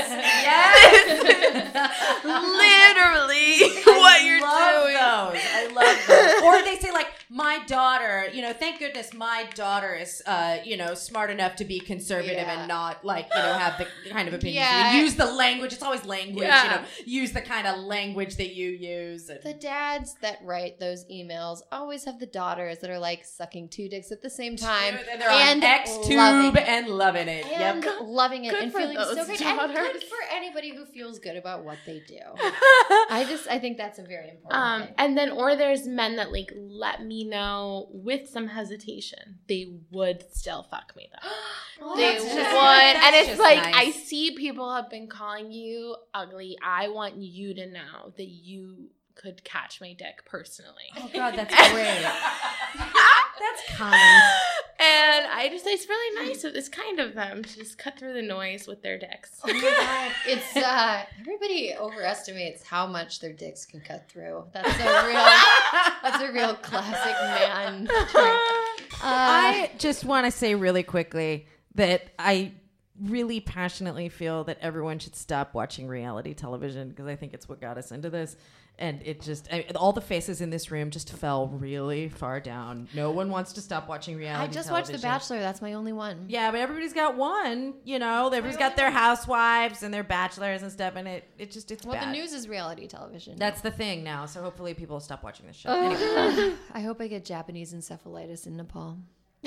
Speaker 3: Yes.
Speaker 1: This is literally what you're
Speaker 3: love
Speaker 1: doing.
Speaker 3: Those. I love those. Or they say like, my daughter, you know, thank goodness my daughter is, uh, you know, smart enough to be conservative
Speaker 2: Yeah.
Speaker 3: and not like, you know, have the kind of opinions.
Speaker 2: Yeah.
Speaker 3: You use the language. It's always language,
Speaker 1: Yeah.
Speaker 3: you know, use the kind of language that you use. And
Speaker 2: The dads that write those emails always have the daughters that are like sucking two dicks at the same time
Speaker 3: and they're on
Speaker 2: and
Speaker 3: X-Tube
Speaker 2: loving it.
Speaker 3: and loving it.
Speaker 2: and
Speaker 3: Yep.
Speaker 2: loving it
Speaker 1: Good
Speaker 2: and
Speaker 1: for
Speaker 2: feeling so
Speaker 1: those
Speaker 2: good. And good
Speaker 1: daughters.
Speaker 2: for anybody who feels good about what they do. I just I think that's a very important
Speaker 1: Um,
Speaker 2: thing.
Speaker 1: and then, or there's men that like let me know with some hesitation they would still fuck me though.
Speaker 2: Well,
Speaker 1: They
Speaker 2: that's
Speaker 1: would,
Speaker 2: just-
Speaker 1: and
Speaker 3: that's
Speaker 1: it's
Speaker 3: just
Speaker 1: like
Speaker 3: nice.
Speaker 1: I see people have been calling you ugly. I want you to know that you could catch my dick personally.
Speaker 3: Oh God, that's great. That's kind.
Speaker 1: And I just, it's really nice. It's kind of them to just cut through the noise with their dicks.
Speaker 2: Oh my God. It's uh everybody overestimates how much their dicks can cut through. That's a real that's a real classic man trick. Uh,
Speaker 3: I just want to say really quickly that I really passionately feel that everyone should stop watching reality television because I think it's what got us into this. And it just, I, all the faces in this room just fell really far down. No one wants to stop watching reality
Speaker 2: I just
Speaker 3: television.
Speaker 2: watched The Bachelor. That's my only one.
Speaker 3: Yeah, but everybody's got one, you know. Everybody's got their housewives and their bachelors and stuff, and it, it just, it's
Speaker 2: Well,
Speaker 3: bad.
Speaker 2: the news is reality television.
Speaker 3: That's the thing now, so hopefully people will stop watching this show.
Speaker 2: Ugh.
Speaker 3: Anyway,
Speaker 2: I hope I get Japanese encephalitis in Nepal.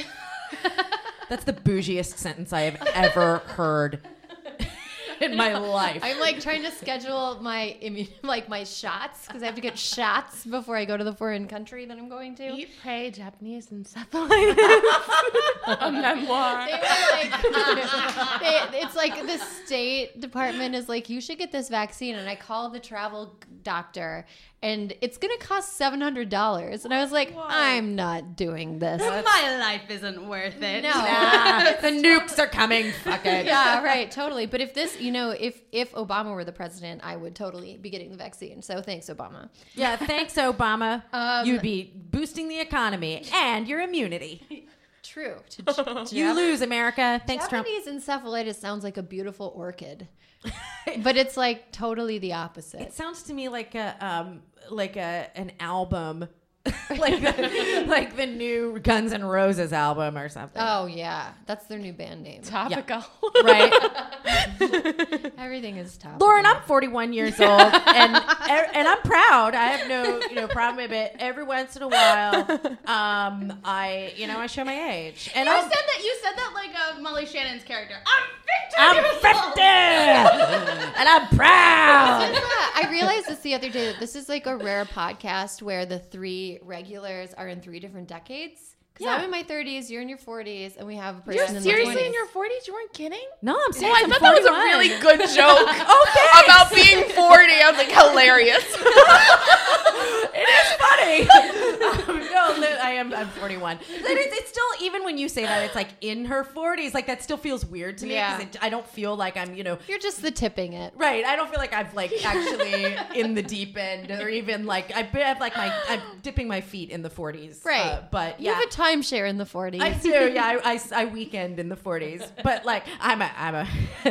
Speaker 3: that's the bougiest sentence I have ever heard in my life.
Speaker 2: I'm like trying to schedule my immu- like my shots because I have to get shots before I go to the foreign country that I'm going to.
Speaker 1: Eat, Pray, Japanese Encephalitis. A memoir.
Speaker 2: They were like, they, it's like the State Department is like, you should get this vaccine. And I called the travel doctor and it's going to cost seven hundred dollars. And I was like, I'm not doing this.
Speaker 4: My life isn't worth it.
Speaker 2: No.
Speaker 3: Nah, the nukes are coming. Fuck it.
Speaker 2: Yeah, right. Totally. But if this, you know, if, if Obama were the president, I would totally be getting the vaccine. So thanks, Obama.
Speaker 3: Yeah, thanks, Obama.
Speaker 2: Um,
Speaker 3: You'd be boosting the economy and your immunity.
Speaker 2: True. To J-
Speaker 3: You
Speaker 2: Jap-
Speaker 3: lose, America. Thanks, Trump.
Speaker 2: Japanese encephalitis sounds like a beautiful orchid. But it's like totally the opposite.
Speaker 3: It sounds to me like a um like a an album, like the, like the new Guns N' Roses album or something.
Speaker 2: Oh yeah, that's their new band name.
Speaker 1: Topical.
Speaker 3: Right,
Speaker 2: Everything is top.
Speaker 3: Lauren. I'm forty-one years old, and and I'm proud. I have no you know problem with it. Every once in a while, um, I you know I show my age, and
Speaker 4: You
Speaker 3: I'm
Speaker 4: said that. You said that like uh, Molly Shannon's character. I'm fifty.
Speaker 3: I'm fifty, and I'm proud.
Speaker 2: I realized this the other day that this is like a rare podcast where the three regulars are in three different decades. Because
Speaker 3: Yeah.
Speaker 2: I'm in my thirties, you're in your forties, and we have a person
Speaker 1: You're
Speaker 2: in their
Speaker 1: seriously
Speaker 2: twenties.
Speaker 1: in your forties? You weren't kidding?
Speaker 3: No, I'm saying
Speaker 1: Oh, I
Speaker 3: I'm
Speaker 1: thought that was a
Speaker 3: forty-one.
Speaker 1: really good joke
Speaker 3: Oh, thanks.
Speaker 1: about being forty. I was like, hilarious.
Speaker 3: It is funny. um, no, li- I am. I'm forty-one. It is, it's still, even when you say that, it's like in her forties. Like that still feels weird to me
Speaker 2: Yeah.
Speaker 3: because I don't feel like I'm, you know,
Speaker 2: You're just the tipping it.
Speaker 3: right. I don't feel like I've like actually in the deep end, or even like I have like my I'm dipping my feet in the forties.
Speaker 2: Right.
Speaker 3: Uh, but
Speaker 2: You
Speaker 3: yeah.
Speaker 2: have a timeshare in the forties.
Speaker 3: I do, yeah. I, I, I weekend in the forties, but like I'm a I'm a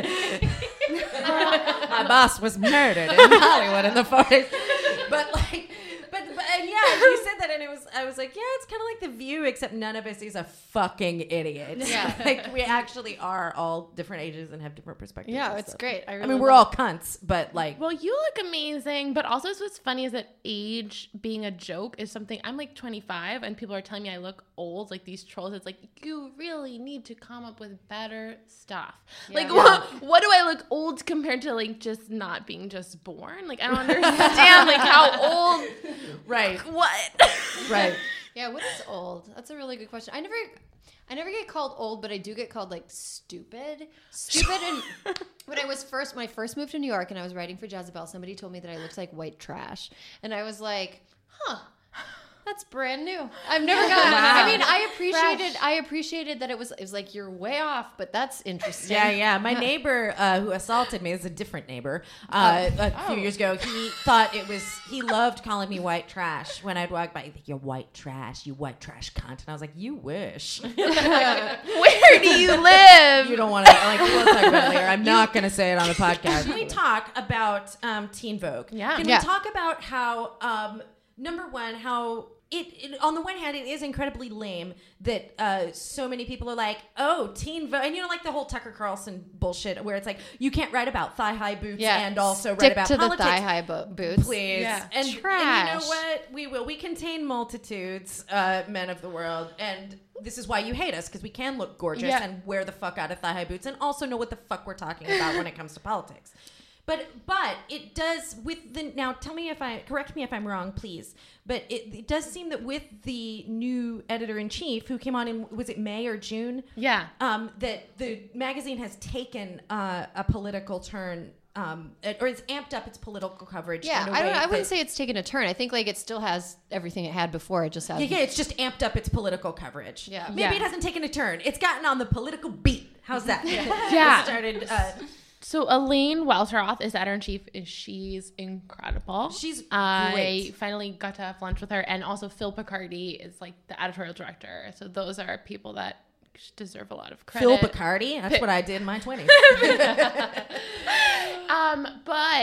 Speaker 3: my boss was murdered in Hollywood in the forties, but like. But, but and yeah, you said that, and it was I was like, yeah, it's kind of like The View, except none of us is a fucking idiot.
Speaker 2: Yeah.
Speaker 3: Like we actually are all different ages and have different perspectives.
Speaker 2: yeah,
Speaker 3: and
Speaker 2: it's
Speaker 3: stuff.
Speaker 2: great. I, really
Speaker 3: I mean, we're
Speaker 2: love
Speaker 3: all cunts, but like,
Speaker 1: Well, you look amazing, but also what's funny is that age being a joke is something. I'm like twenty-five, and people are telling me I look old. Like these trolls, it's like you really need to come up with better stuff. Like
Speaker 2: Yeah.
Speaker 1: what? What do I look old compared to like just not being just born? Like I don't understand like how old.
Speaker 3: right,
Speaker 1: What?
Speaker 3: right.
Speaker 2: Yeah, what is old? That's a really good question. I never I never get called old, but I do get called like stupid. Stupid and when I was first when I first moved to New York and I was writing for Jezebel, somebody told me that I looked like white trash. And I was like, huh. That's brand new. I've never gotten.
Speaker 3: Wow.
Speaker 2: I mean, I appreciated.
Speaker 1: Fresh.
Speaker 2: I appreciated that it was. It was like you're way off, but that's interesting.
Speaker 3: Yeah, yeah. My neighbor uh, who assaulted me is a different neighbor. Uh, a few years ago, he thought it was. He loved calling me white trash when I'd walk by. He'd think, "You white trash, you white trash cunt," and I was like, "You wish."
Speaker 1: Where do you live?
Speaker 3: You don't want to like. We'll talk about it later. I'm not going to say it on the podcast. Can we talk about um, Teen Vogue?
Speaker 1: Yeah.
Speaker 3: Can
Speaker 2: Yeah.
Speaker 3: we talk about how um, number one, how it, it on the one hand, it is incredibly lame that uh, so many people are like, oh, Teen Vogue, and you know, like the whole Tucker Carlson bullshit, where it's like you can't write about thigh high boots
Speaker 2: Yeah.
Speaker 3: and also
Speaker 2: Stick
Speaker 3: write about
Speaker 2: to
Speaker 3: politics.
Speaker 2: the thigh high bo- boots.
Speaker 3: Please.
Speaker 1: Yeah.
Speaker 3: And, and you know
Speaker 2: Trash.
Speaker 3: what? We will. We contain multitudes, uh, men of the world. And this is why you hate us, because we can look gorgeous
Speaker 1: Yeah.
Speaker 3: and wear the fuck out of thigh-high boots and also know what the fuck we're talking about when it comes to politics. But but it does with the now tell me if I correct me if I'm wrong, please. But it, it does seem that with the new editor-in-chief who came on in, was it May or June?
Speaker 1: Yeah.
Speaker 3: Um, that the magazine has taken uh, a political turn, um, it- or it's amped up its political coverage.
Speaker 2: Yeah,
Speaker 3: in a
Speaker 2: I don't.
Speaker 3: way
Speaker 2: I wouldn't
Speaker 3: that-
Speaker 2: say it's taken a turn. I think like it still has everything it had before. It just has.
Speaker 3: Yeah, yeah, it's just amped up its political coverage.
Speaker 2: Yeah.
Speaker 3: Maybe
Speaker 1: Yeah.
Speaker 3: it hasn't taken a turn. It's gotten on the political beat. How's that?
Speaker 1: Yeah.
Speaker 3: It started. Uh,
Speaker 1: So Elaine Welteroth is editor-in-chief. Is She's incredible.
Speaker 3: She's
Speaker 1: I
Speaker 3: great.
Speaker 1: finally got to have lunch with her. And also Phil Picardi is like the editorial director. So those are people that deserve a lot of credit.
Speaker 3: Phil Picardi. That's what I did in my twenties.
Speaker 1: Um, but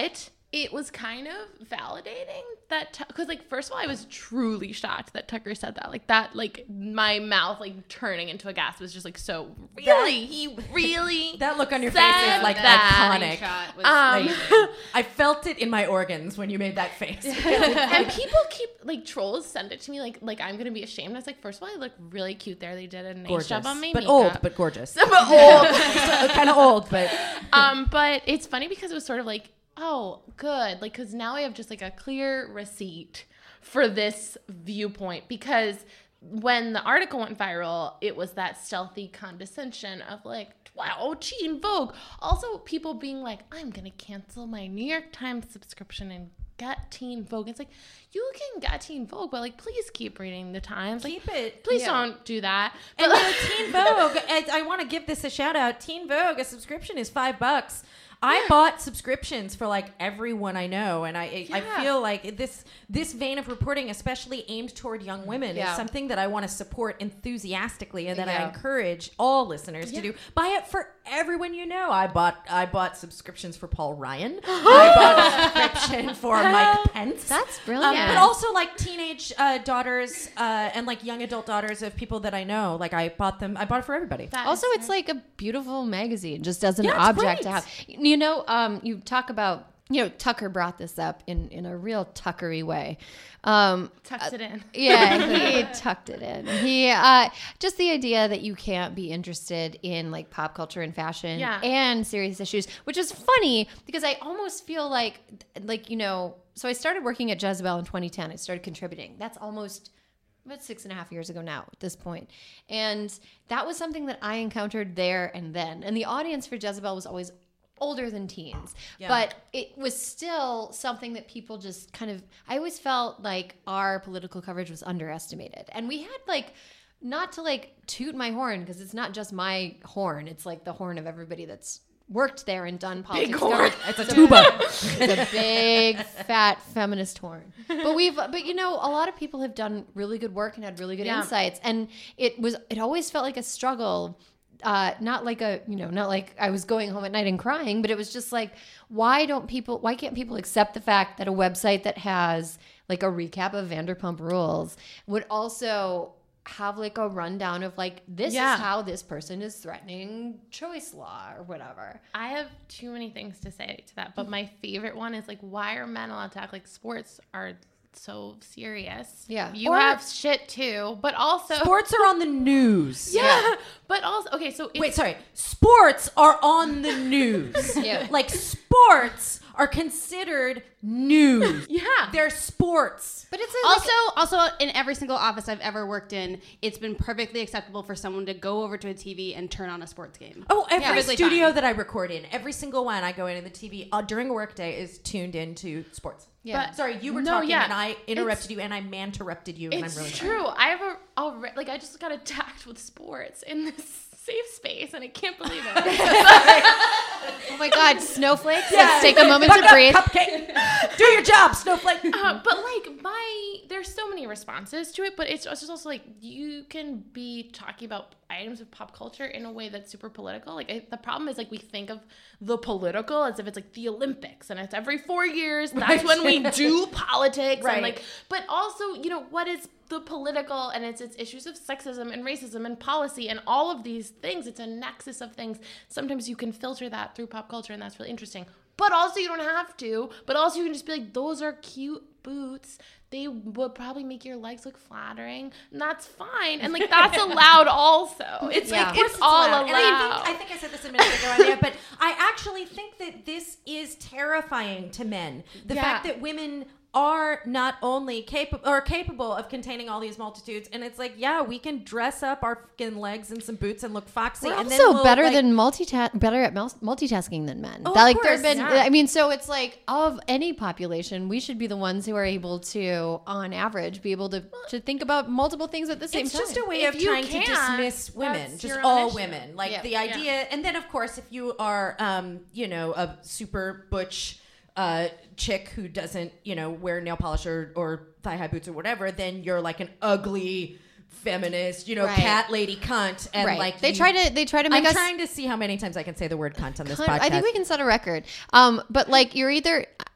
Speaker 1: it was kind of validating that, because like, first of all, I was truly shocked that Tucker said that. Like that, like my mouth like turning into a gasp was just like, so really, he really
Speaker 3: That look on your face
Speaker 1: said
Speaker 3: is like
Speaker 1: that.
Speaker 3: iconic.
Speaker 4: Shot was
Speaker 1: Um,
Speaker 4: amazing.
Speaker 3: I felt it in my organs when you made that face.
Speaker 1: And people keep like trolls send it to me like like I'm gonna be ashamed. I was like, first of all, I look really cute there. They did a nice
Speaker 3: Gorgeous,
Speaker 1: job on my
Speaker 3: but
Speaker 1: makeup.
Speaker 3: old, but gorgeous.
Speaker 1: but old.
Speaker 3: Kind of old, but
Speaker 1: um, but it's funny because it was sort of like, oh, good, like because now I have just like a clear receipt for this viewpoint, because when the article went viral, it was that stealthy condescension of like, wow, Teen Vogue. Also, people being like, I'm gonna cancel my New York Times subscription and get Teen Vogue. It's like, you can get Teen Vogue, but like, please keep reading the Times. Like,
Speaker 3: keep it.
Speaker 1: please
Speaker 3: Yeah.
Speaker 1: don't do that.
Speaker 3: And
Speaker 1: But
Speaker 3: you know, Teen Vogue, I, I want to give this a shout out. Teen Vogue, a subscription is five bucks. I bought subscriptions for like everyone I know, and I I
Speaker 1: Yeah.
Speaker 3: feel like this this vein of reporting, especially aimed toward young women,
Speaker 2: Yeah.
Speaker 3: is something that I want to support enthusiastically, and that I
Speaker 2: Yeah.
Speaker 3: encourage all listeners
Speaker 1: Yeah.
Speaker 3: to do. Buy it for everyone you know. I bought I bought subscriptions for Paul Ryan. I bought a subscription for Mike Pence.
Speaker 2: That's
Speaker 3: Um,
Speaker 2: brilliant.
Speaker 3: but also like teenage uh, daughters uh, and like young adult daughters of people that I know. Like I bought them. I bought it for everybody.
Speaker 1: that
Speaker 2: Also,
Speaker 1: is-
Speaker 2: it's like a beautiful magazine, just as an
Speaker 3: Yeah, it's
Speaker 2: object to
Speaker 3: great.
Speaker 2: have. You know, um, you talk about, you know, Tucker brought this up in, in a real Tuckery way. Um,
Speaker 1: tucks it in.
Speaker 2: yeah, he tucked it in. He uh, just the idea that you can't be interested in like pop culture and fashion
Speaker 1: Yeah.
Speaker 2: and serious issues, which is funny because I almost feel like, like you know, so I started working at Jezebel in twenty ten. I started contributing. That's almost about six and a half years ago now at this point. And that was something that I encountered there and then. And the audience for Jezebel was always older than teens.
Speaker 3: Yeah.
Speaker 2: But it was still something that people just kind of, I always felt like our political coverage was underestimated. And we had like, not to like toot my horn, because it's not just my horn, it's like the horn of everybody that's worked there and done politics.
Speaker 1: horn.
Speaker 2: coverage.
Speaker 3: It's a tuba.
Speaker 2: It's a big, fat feminist horn. But we've, but you know, a lot of people have done really good work and had really good
Speaker 1: Yeah.
Speaker 2: insights. And it was, it always felt like a struggle. Uh, not like a, you know, not like I was going home at night and crying, but it was just like, why don't people, why can't people accept the fact that a website that has like a recap of Vanderpump Rules would also have like a rundown of like, this
Speaker 1: Yeah.
Speaker 2: is how this person is threatening choice law or whatever.
Speaker 1: I have too many things to say to that, but my favorite one is like, why are men allowed to act like sports are so serious?
Speaker 2: Yeah.
Speaker 1: You
Speaker 2: Or-
Speaker 1: have shit too, but also
Speaker 3: Sports are on the news.
Speaker 1: yeah, but also okay. So it's,
Speaker 3: Wait, sorry. Sports are on the news.
Speaker 2: Yeah.
Speaker 3: Like sports are considered news.
Speaker 1: yeah,
Speaker 3: They're sports.
Speaker 2: But it's a,
Speaker 4: Also, also in every single office I've ever worked in, it's been perfectly acceptable for someone to go over to a T V and turn on a sports game.
Speaker 3: Oh, every
Speaker 4: Perfectly
Speaker 3: studio
Speaker 4: fine.
Speaker 3: that I record in, every single one I go in, and the T V uh, during a workday is tuned into sports.
Speaker 2: yeah.
Speaker 1: But-
Speaker 3: Sorry, you were
Speaker 1: No,
Speaker 3: talking
Speaker 1: yeah.
Speaker 3: and I interrupted
Speaker 1: It's-
Speaker 3: you and I man-interrupted you and I'm
Speaker 1: it's
Speaker 3: really sorry.
Speaker 1: true. I have a already like I just got attacked with sports in this safe space, and I can't believe it.
Speaker 2: Oh my God, snowflakes.
Speaker 3: Yeah.
Speaker 2: Let's take a moment
Speaker 3: Buck
Speaker 2: to
Speaker 3: up,
Speaker 2: breathe.
Speaker 3: Cupcake. Do your job, Snowflake.
Speaker 1: Uh, but like my, there's so many responses to it, but it's just also like you can be talking about items of pop culture in a way that's super political. Like I, the problem is like we think of the political as if it's like the Olympics and it's every four years. That's
Speaker 3: Right.
Speaker 1: when we do politics.
Speaker 3: Right.
Speaker 1: And like, but also, you know, what is the political, and it's it's issues of sexism and racism and policy and all of these things. It's a nexus of things. Sometimes you can filter that through pop culture, and that's really interesting. But also you don't have to. But also you can just be like, those are cute boots. They would probably make your legs look flattering, and that's fine. And like that's allowed also. It's
Speaker 2: Yeah.
Speaker 1: like
Speaker 3: Of course
Speaker 1: it's all
Speaker 3: allowed.
Speaker 1: allowed.
Speaker 3: And I think, I think I said this a minute ago, Anya, but I actually think that this is terrifying to men. The
Speaker 1: Yeah.
Speaker 3: fact that women are not only capable or capable of containing all these multitudes, and it's like, yeah, we can dress up our fucking legs in some boots and look foxy.
Speaker 2: We're
Speaker 3: and
Speaker 2: also
Speaker 3: then we'll,
Speaker 2: better
Speaker 3: like,
Speaker 2: than multita- better at mul- multitasking than men.
Speaker 3: Oh, of
Speaker 2: That, like there
Speaker 3: course,
Speaker 2: have been,
Speaker 1: yeah.
Speaker 2: I mean, so it's like of any population, we should be the ones who are able to, on average, be able to to think about multiple things at the same
Speaker 3: it's
Speaker 2: time.
Speaker 3: just a way
Speaker 1: If
Speaker 3: of
Speaker 1: you
Speaker 3: trying to
Speaker 1: can,
Speaker 3: dismiss women,
Speaker 1: that's
Speaker 3: just
Speaker 1: your own
Speaker 3: all
Speaker 1: issue.
Speaker 3: women. Like
Speaker 2: Yeah.
Speaker 3: the idea, and then of course, if you are, um, you know, a super butch uh, chick who doesn't, you know, wear nail polish or, or thigh high boots or whatever, then you're like an ugly feminist, you know,
Speaker 2: Right.
Speaker 3: cat lady cunt, and
Speaker 2: right.
Speaker 3: like
Speaker 2: they
Speaker 3: you-
Speaker 2: try to they try to make
Speaker 3: I'm
Speaker 2: us.
Speaker 3: trying to see how many times I can say the word cunt on this
Speaker 2: Cunt-
Speaker 3: podcast.
Speaker 2: I think we can set a record. Um, but like you're either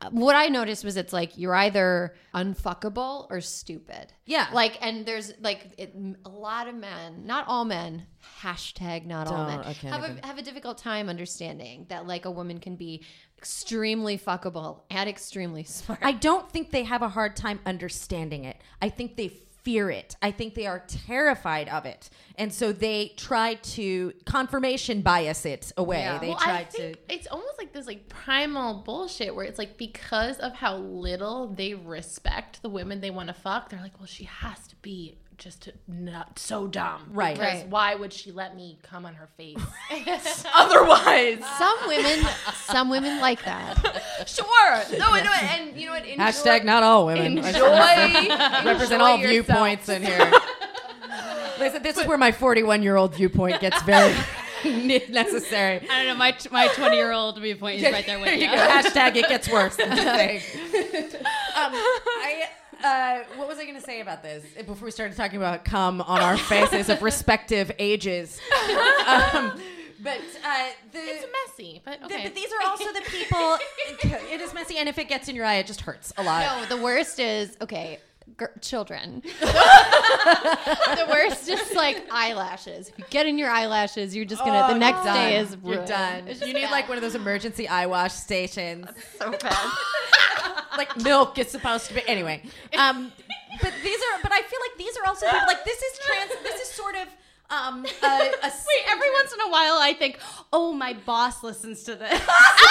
Speaker 2: what I noticed was it's like you're either unfuckable or stupid.
Speaker 3: Yeah.
Speaker 2: Like, and there's like it, a lot of men, not all men, hashtag not all
Speaker 3: Don't-
Speaker 2: men,
Speaker 3: okay,
Speaker 2: have
Speaker 3: okay.
Speaker 2: a have a difficult time understanding that like a woman can be extremely fuckable and extremely smart.
Speaker 3: I don't think they have a hard time understanding it. I think they fear it. I think they are terrified of it. And so they try to confirmation bias it away.
Speaker 2: Yeah.
Speaker 3: They
Speaker 1: Well,
Speaker 3: try
Speaker 1: I think
Speaker 3: to
Speaker 1: it's almost like this like primal bullshit where it's like because of how little they respect the women they want to fuck, they're like, well, she has to be just not so dumb.
Speaker 3: Right.
Speaker 1: Because
Speaker 2: Right.
Speaker 1: why would she let me come on her face?
Speaker 3: otherwise.
Speaker 2: some women, some women like that.
Speaker 1: Sure. No, no, and you know what? Enjoy,
Speaker 3: Hashtag not all women.
Speaker 1: Enjoy.
Speaker 3: Represent all
Speaker 1: enjoy
Speaker 3: viewpoints
Speaker 1: yourself.
Speaker 3: in here. Listen, this is where my forty-one-year-old viewpoint gets very necessary.
Speaker 4: I don't know. My my twenty year old viewpoint is right there with you.
Speaker 3: Hashtag it gets worse. I'm just saying. Um, I, uh, what was I going to say about this before we started talking about cum on our faces of respective ages? Um, but uh, the.
Speaker 1: It's messy, but
Speaker 3: the-
Speaker 1: okay.
Speaker 3: but these are also the people. It is messy, and if it gets in your eye, it just hurts a lot.
Speaker 2: No, the worst is okay. Gr- children. The worst is like eyelashes. If you get in your eyelashes, you're just gonna.
Speaker 3: Oh,
Speaker 2: the next
Speaker 3: you're
Speaker 2: day
Speaker 3: done.
Speaker 2: is
Speaker 3: you're
Speaker 2: ruined.
Speaker 3: done.
Speaker 2: It's
Speaker 3: You
Speaker 2: just
Speaker 3: need
Speaker 2: bad.
Speaker 3: like one of those emergency eye wash stations.
Speaker 2: so bad.
Speaker 3: Like milk is supposed to be anyway. Um, but these are. But I feel like these are also people. Like this is trans. This is sort of. Um, a, a
Speaker 4: Wait, every once in a while I think, oh, my boss listens to this.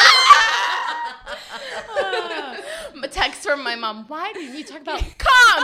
Speaker 1: A text from my mom. Why didn't you talk about cum?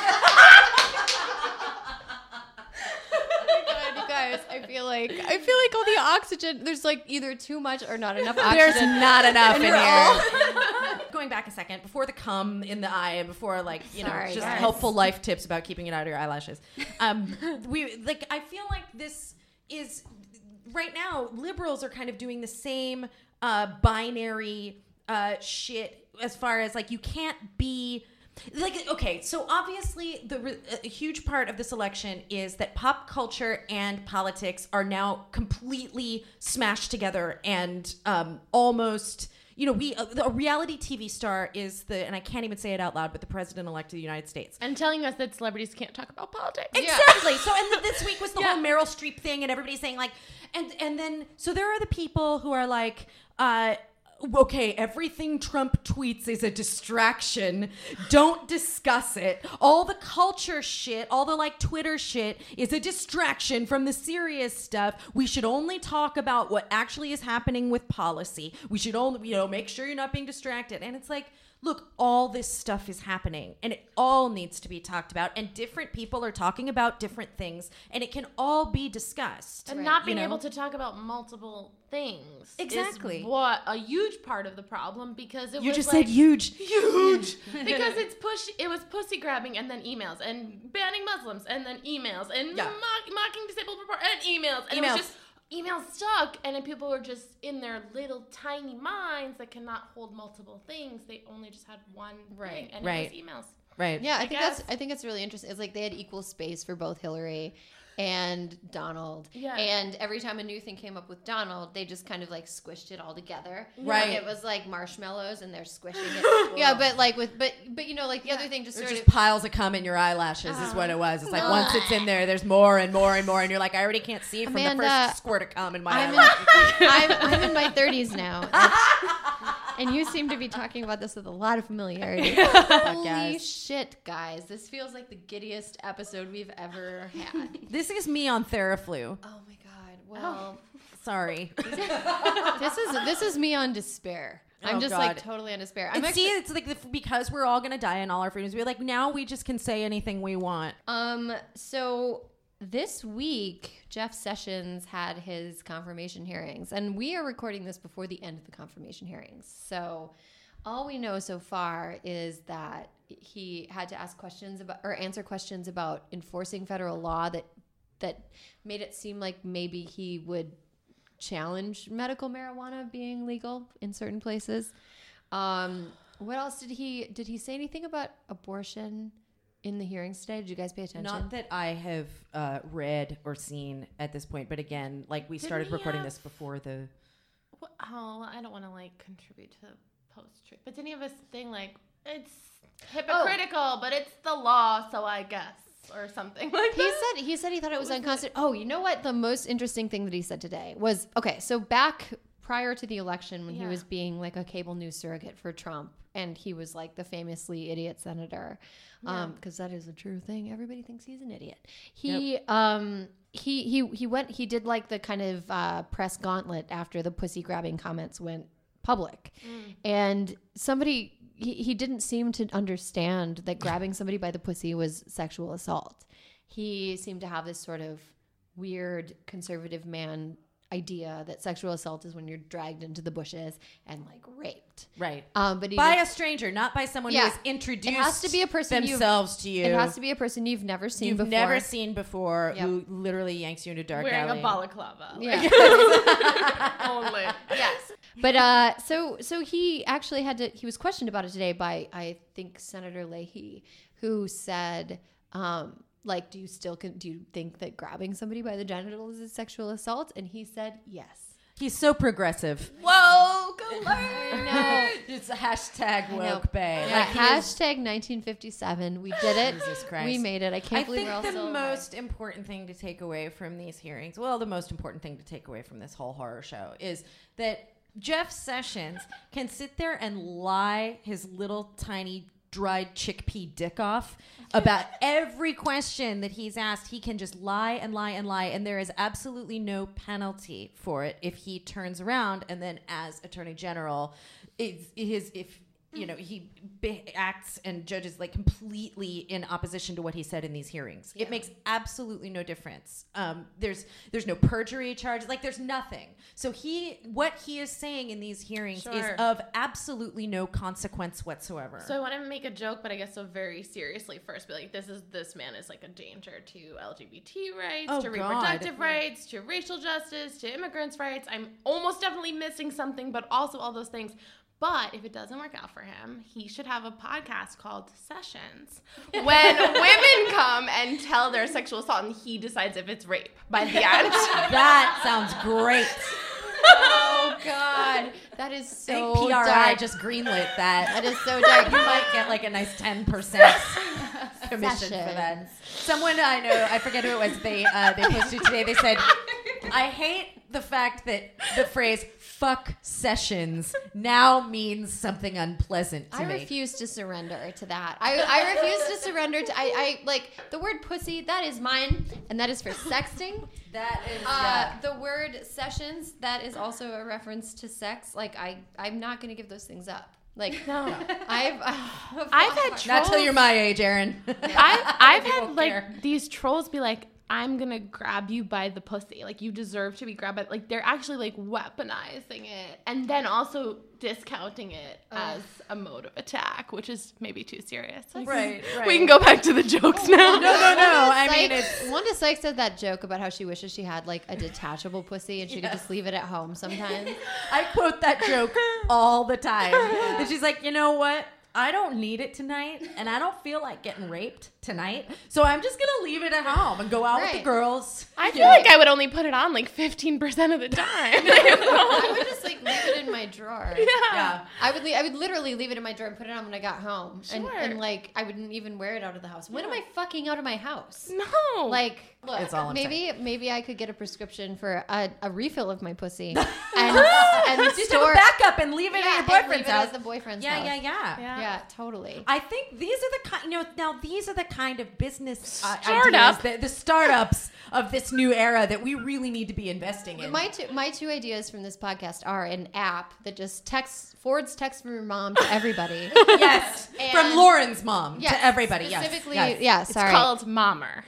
Speaker 2: God, you guys, I feel like I feel like all the oxygen. There's like either too much or not enough oxygen.
Speaker 3: There's not enough in
Speaker 2: we're
Speaker 3: here.
Speaker 2: all-
Speaker 3: Going back a second, before the cum in the eye, and before like you know,
Speaker 2: Sorry,
Speaker 3: just
Speaker 2: guys.
Speaker 3: helpful life tips about keeping it out of your eyelashes. Um, we like. I feel like this is right now. Liberals are kind of doing the same uh, binary uh, shit as far as like you can't be. Like, okay, so obviously the re- a huge part of this election is that pop culture and politics are now completely smashed together and um, almost, you know, we a, a reality T V star is the, and I can't even say it out loud, but the president-elect of the United States.
Speaker 1: And telling us that celebrities can't talk about politics.
Speaker 3: Exactly. So, and this week was the
Speaker 1: Yeah.
Speaker 3: whole Meryl Streep thing, and everybody's saying like, and and then so there are the people who are like, uh, okay, everything Trump tweets is a distraction. Don't discuss it. All the culture shit, all the like Twitter shit is a distraction from the serious stuff. We should only talk about what actually is happening with policy. We should only, you know, make sure you're not being distracted. And it's like, look, all this stuff is happening and it all needs to be talked about. And different people are talking about different things and it can all be discussed.
Speaker 1: And
Speaker 2: Right.
Speaker 1: not being
Speaker 3: You know?
Speaker 1: able to talk about multiple things.
Speaker 3: Exactly.
Speaker 1: Is what a huge part of the problem because it
Speaker 3: You
Speaker 1: was
Speaker 3: just
Speaker 1: like,
Speaker 3: said huge.
Speaker 1: huge because it's push it was pussy grabbing and then emails and banning Muslims and then emails and
Speaker 3: Yeah.
Speaker 1: mock, mocking disabled report and emails and it
Speaker 3: Emails.
Speaker 1: was just emails stuck and then people were just in their little tiny minds that cannot hold multiple things. They only just had one
Speaker 2: Right.
Speaker 1: thing and
Speaker 3: Right.
Speaker 1: it was emails.
Speaker 3: Right.
Speaker 2: Yeah, I,
Speaker 1: I
Speaker 2: think
Speaker 1: guess.
Speaker 2: that's I think it's really interesting. It's like they had equal space for both Hillary and Donald.
Speaker 1: Yeah.
Speaker 2: And every time a new thing came up with Donald, they just kind of like squished it all together.
Speaker 3: Right.
Speaker 2: And it was like marshmallows and they're squishing it. Yeah, but like with but but you know, like the other thing just
Speaker 3: There's
Speaker 2: sort
Speaker 3: just
Speaker 2: of
Speaker 3: piles of cum in your eyelashes is what it was. It's like
Speaker 2: Ugh.
Speaker 3: once it's in there, there's more and more and more, and you're like, I already can't see from the
Speaker 2: Amanda,
Speaker 3: first squirt of cum in my
Speaker 2: I'm in,
Speaker 3: eyelashes.
Speaker 2: I'm, I'm in my thirties now. And, and you seem to be talking about this with a lot of familiarity. Holy
Speaker 3: guys.
Speaker 2: shit, guys. This feels like the giddiest episode we've ever had.
Speaker 3: This is me on Theraflu.
Speaker 2: Oh my god. Well,
Speaker 3: Sorry.
Speaker 2: this is this is me on despair. I'm
Speaker 3: Oh,
Speaker 2: just
Speaker 3: God.
Speaker 2: like totally on despair. I'm
Speaker 3: And
Speaker 2: actually,
Speaker 3: see, it's like the, because we're all gonna die and all our freedoms. We're like now we just can say anything we want.
Speaker 2: um so this week Jeff Sessions had his confirmation hearings and we are recording this before the end of the confirmation hearings. So all we know so far is that he had to ask questions about or answer questions about enforcing federal law that that made it seem like maybe he would challenge medical marijuana being legal in certain places. Um, what else did he did he say anything about abortion in the hearings today? Did you guys pay attention?
Speaker 3: Not that I have uh, read or seen at this point, but again, like we
Speaker 1: Didn't
Speaker 3: started
Speaker 1: he
Speaker 3: recording
Speaker 1: have-
Speaker 3: this before the.
Speaker 1: What, oh, I don't want to like contribute to post-truth. But didn't he have a thing like, it's hypocritical, oh. but it's the law, so I guess, or something like
Speaker 2: he
Speaker 1: that?
Speaker 2: Said, he said he thought it was, was unconstitutional. Oh, you know what? The most interesting thing that he said today was, okay, so back prior to the election when yeah. he was being like a cable news surrogate for Trump, and he was like the famously idiot senator, um, because yeah. that is a true thing. Everybody thinks he's an idiot. He, yep. um, he, he, he went, he did like the kind of uh, press gauntlet after the pussy grabbing comments went public. Mm. And somebody, he, he didn't seem to understand that grabbing somebody by the pussy was sexual assault. He seemed to have this sort of weird conservative man idea that sexual assault is when you're dragged into the bushes and like raped.
Speaker 3: Right.
Speaker 2: Um, but
Speaker 3: by a stranger, not by someone yeah. who has introduced
Speaker 2: it has to be a person
Speaker 3: themselves to you.
Speaker 2: It has to be a person you've never seen
Speaker 3: you've
Speaker 2: before.
Speaker 3: You've never seen before
Speaker 2: yep.
Speaker 3: who literally yanks you into a dark
Speaker 1: Wearing
Speaker 3: alley.
Speaker 1: a balaclava.
Speaker 2: Yeah.
Speaker 1: Only.
Speaker 2: Yes. But uh, so so he actually had to, he was questioned about it today by, I think, Senator Leahy, who said, um, like, do you still, do you think that grabbing somebody by the genitals is a sexual assault? And he said, yes.
Speaker 3: He's so progressive.
Speaker 1: Whoa, go learn.
Speaker 2: I know.
Speaker 3: It's a hashtag woke bae.
Speaker 2: Yeah,
Speaker 3: like
Speaker 2: hashtag nineteen fifty-seven. We did it.
Speaker 3: Jesus Christ.
Speaker 2: We made it. I can't
Speaker 3: I
Speaker 2: believe
Speaker 3: think
Speaker 2: we're all
Speaker 3: the
Speaker 2: still
Speaker 3: most alive. important thing to take away from these hearings, well, the most important thing to take away from this whole horror show is that Jeff Sessions can sit there and lie his little tiny dried chickpea dick off about every question that he's asked. He can just lie and lie and lie, and there is absolutely no penalty for it if he turns around and then, as Attorney General, is his if you know he be- acts and judges like completely in opposition to what he said in these hearings. Yeah. It makes absolutely no difference. Um, there's there's no perjury charge. Like there's nothing. So he what he is saying in these hearings
Speaker 1: sure.
Speaker 3: is of absolutely no consequence whatsoever.
Speaker 1: So I want to make a joke, but I guess so very seriously first. Be like, this is this man is like a danger to L G B T rights,
Speaker 3: oh,
Speaker 1: to
Speaker 3: God.
Speaker 1: reproductive
Speaker 3: yeah.
Speaker 1: rights, to racial justice, to immigrants' rights. I'm almost definitely missing something, but also all those things. But if it doesn't work out for him, he should have a podcast called Sessions when women come and tell their sexual assault and he decides if it's rape by the end.
Speaker 3: That sounds great.
Speaker 2: Oh, God. That is so
Speaker 3: I think P R I
Speaker 2: dark.
Speaker 3: just greenlit that.
Speaker 2: That is so dark.
Speaker 3: You might get like a nice ten percent commission
Speaker 2: Sessions.
Speaker 3: for that. Someone I know, I forget who it was, they uh, they posted today, they said, I hate the fact that the phrase fuck Sessions now means something unpleasant to
Speaker 2: I
Speaker 3: me.
Speaker 2: I refuse to surrender to that. I, I refuse to surrender to, I, I, like, the word pussy, that is mine, and that is for sexting.
Speaker 3: That is,
Speaker 2: uh,
Speaker 3: yeah.
Speaker 2: The word Sessions, that is also a reference to sex. Like, I, I'm not going to give those things up. Like,
Speaker 1: no.
Speaker 2: I've, I've,
Speaker 1: I've had trolls.
Speaker 3: Not till you're my age, Erin.
Speaker 1: I've, I've
Speaker 3: You
Speaker 1: had,
Speaker 3: won't
Speaker 1: like,
Speaker 3: care.
Speaker 1: these trolls be like, I'm gonna grab you by the pussy. Like, you deserve to be grabbed by, like, they're actually, like, weaponizing it. And then also discounting it
Speaker 2: Ugh.
Speaker 1: as a mode of attack, which is maybe too serious. We can-
Speaker 3: Right, right.
Speaker 1: We can go back to the jokes now.
Speaker 3: No, no, no. I
Speaker 2: Wanda
Speaker 3: mean,
Speaker 2: Sykes-
Speaker 3: it's...
Speaker 2: Wanda Sykes said that joke about how she wishes she had, like, a detachable pussy and she
Speaker 3: Yes.
Speaker 2: could just leave it at home sometimes.
Speaker 3: I quote that joke all the time. And she's like, you know what? I don't need it tonight, and I don't feel like getting raped tonight, so I'm just gonna leave it at home and go out with
Speaker 2: Right.
Speaker 3: the girls.
Speaker 1: I feel like I would only put it on like fifteen percent of the time.
Speaker 2: I would just, like, leave it in my drawer.
Speaker 1: Yeah.
Speaker 3: Yeah.
Speaker 2: I would, le- I would literally leave it in my drawer and put it on when I got home, and,
Speaker 1: Sure.
Speaker 2: and like I wouldn't even wear it out of the house. When am I fucking out of my house?
Speaker 1: No.
Speaker 2: Like, look,
Speaker 3: It's all I'm
Speaker 2: maybe maybe I could get a prescription for a, a refill of my pussy, and and
Speaker 3: Just
Speaker 2: store
Speaker 3: have a backup and leave it
Speaker 2: yeah,
Speaker 3: at your
Speaker 2: and
Speaker 3: boyfriend's
Speaker 2: leave it
Speaker 3: house.
Speaker 2: at the boyfriend's
Speaker 3: yeah,
Speaker 2: house.
Speaker 3: yeah, yeah,
Speaker 1: Yeah.
Speaker 2: yeah, totally.
Speaker 3: I think these are the kind, you know, now these are the kind of business uh,
Speaker 1: Startup.
Speaker 3: ideas, the, the startups of this new era that we really need to be investing in.
Speaker 2: My two my two ideas from this podcast are an app that just texts forwards text from your mom to everybody.
Speaker 3: Yes,
Speaker 2: And-
Speaker 3: from Lauren's mom
Speaker 2: Yes,
Speaker 3: to everybody. Yes,
Speaker 2: specifically,
Speaker 3: yes.
Speaker 2: yeah.
Speaker 1: it's
Speaker 2: Sorry.
Speaker 1: called Mommer.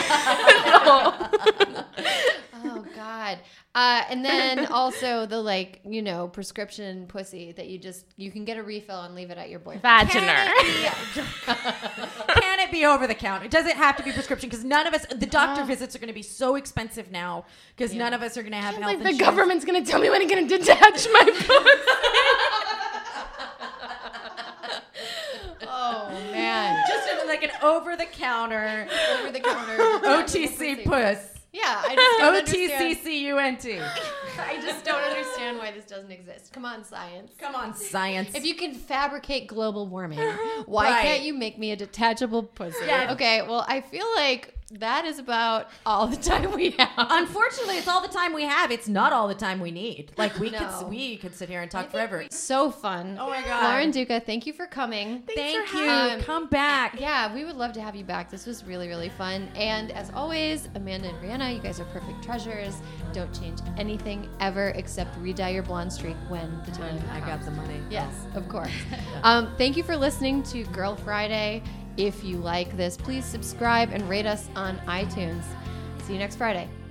Speaker 2: Oh God. Uh, and then also the, like, you know, prescription pussy that you just you can get a refill and leave it at your boyfriend.
Speaker 1: Vaginer.
Speaker 3: Can it be over the counter? Does it have to be prescription? Because none of us, the doctor
Speaker 1: Uh.
Speaker 3: visits are going to be so expensive now because
Speaker 2: Yeah.
Speaker 3: none of us are going to have health
Speaker 1: Like the
Speaker 3: insurance.
Speaker 1: government's gonna tell me when I'm gonna detach my pussy.
Speaker 2: Oh man.
Speaker 3: Just in, like an over the counter
Speaker 2: Over the counter
Speaker 3: O T C puss.
Speaker 2: Yeah, I just don't
Speaker 3: O T C
Speaker 2: understand.
Speaker 3: C U N T.
Speaker 2: I just don't understand why this doesn't exist. Come on, science.
Speaker 3: Come on, science.
Speaker 2: If you can fabricate global warming, why
Speaker 3: Right.
Speaker 2: can't you make me a detachable pussy?
Speaker 3: Yeah.
Speaker 2: Okay, well, I feel like that is about all the time we have.
Speaker 3: Unfortunately, it's all the time we have. It's not all the time we need. Like we
Speaker 2: No.
Speaker 3: could we could sit here and talk forever.
Speaker 2: So fun.
Speaker 3: Oh my God.
Speaker 2: Lauren Duca, thank you for coming.
Speaker 3: Thank
Speaker 1: for
Speaker 3: you.
Speaker 2: having-
Speaker 3: Come back.
Speaker 2: Yeah, we would love to have you back. This was really, really fun. And as always, Amanda and Brianna, you guys are perfect treasures. Don't change anything ever except re-dye your blonde streak when the time
Speaker 3: I got
Speaker 2: comes.
Speaker 3: the money.
Speaker 2: Yes, of course. um, thank you for listening to Girl Friday. If you like this, please subscribe and rate us on iTunes. See you next Friday.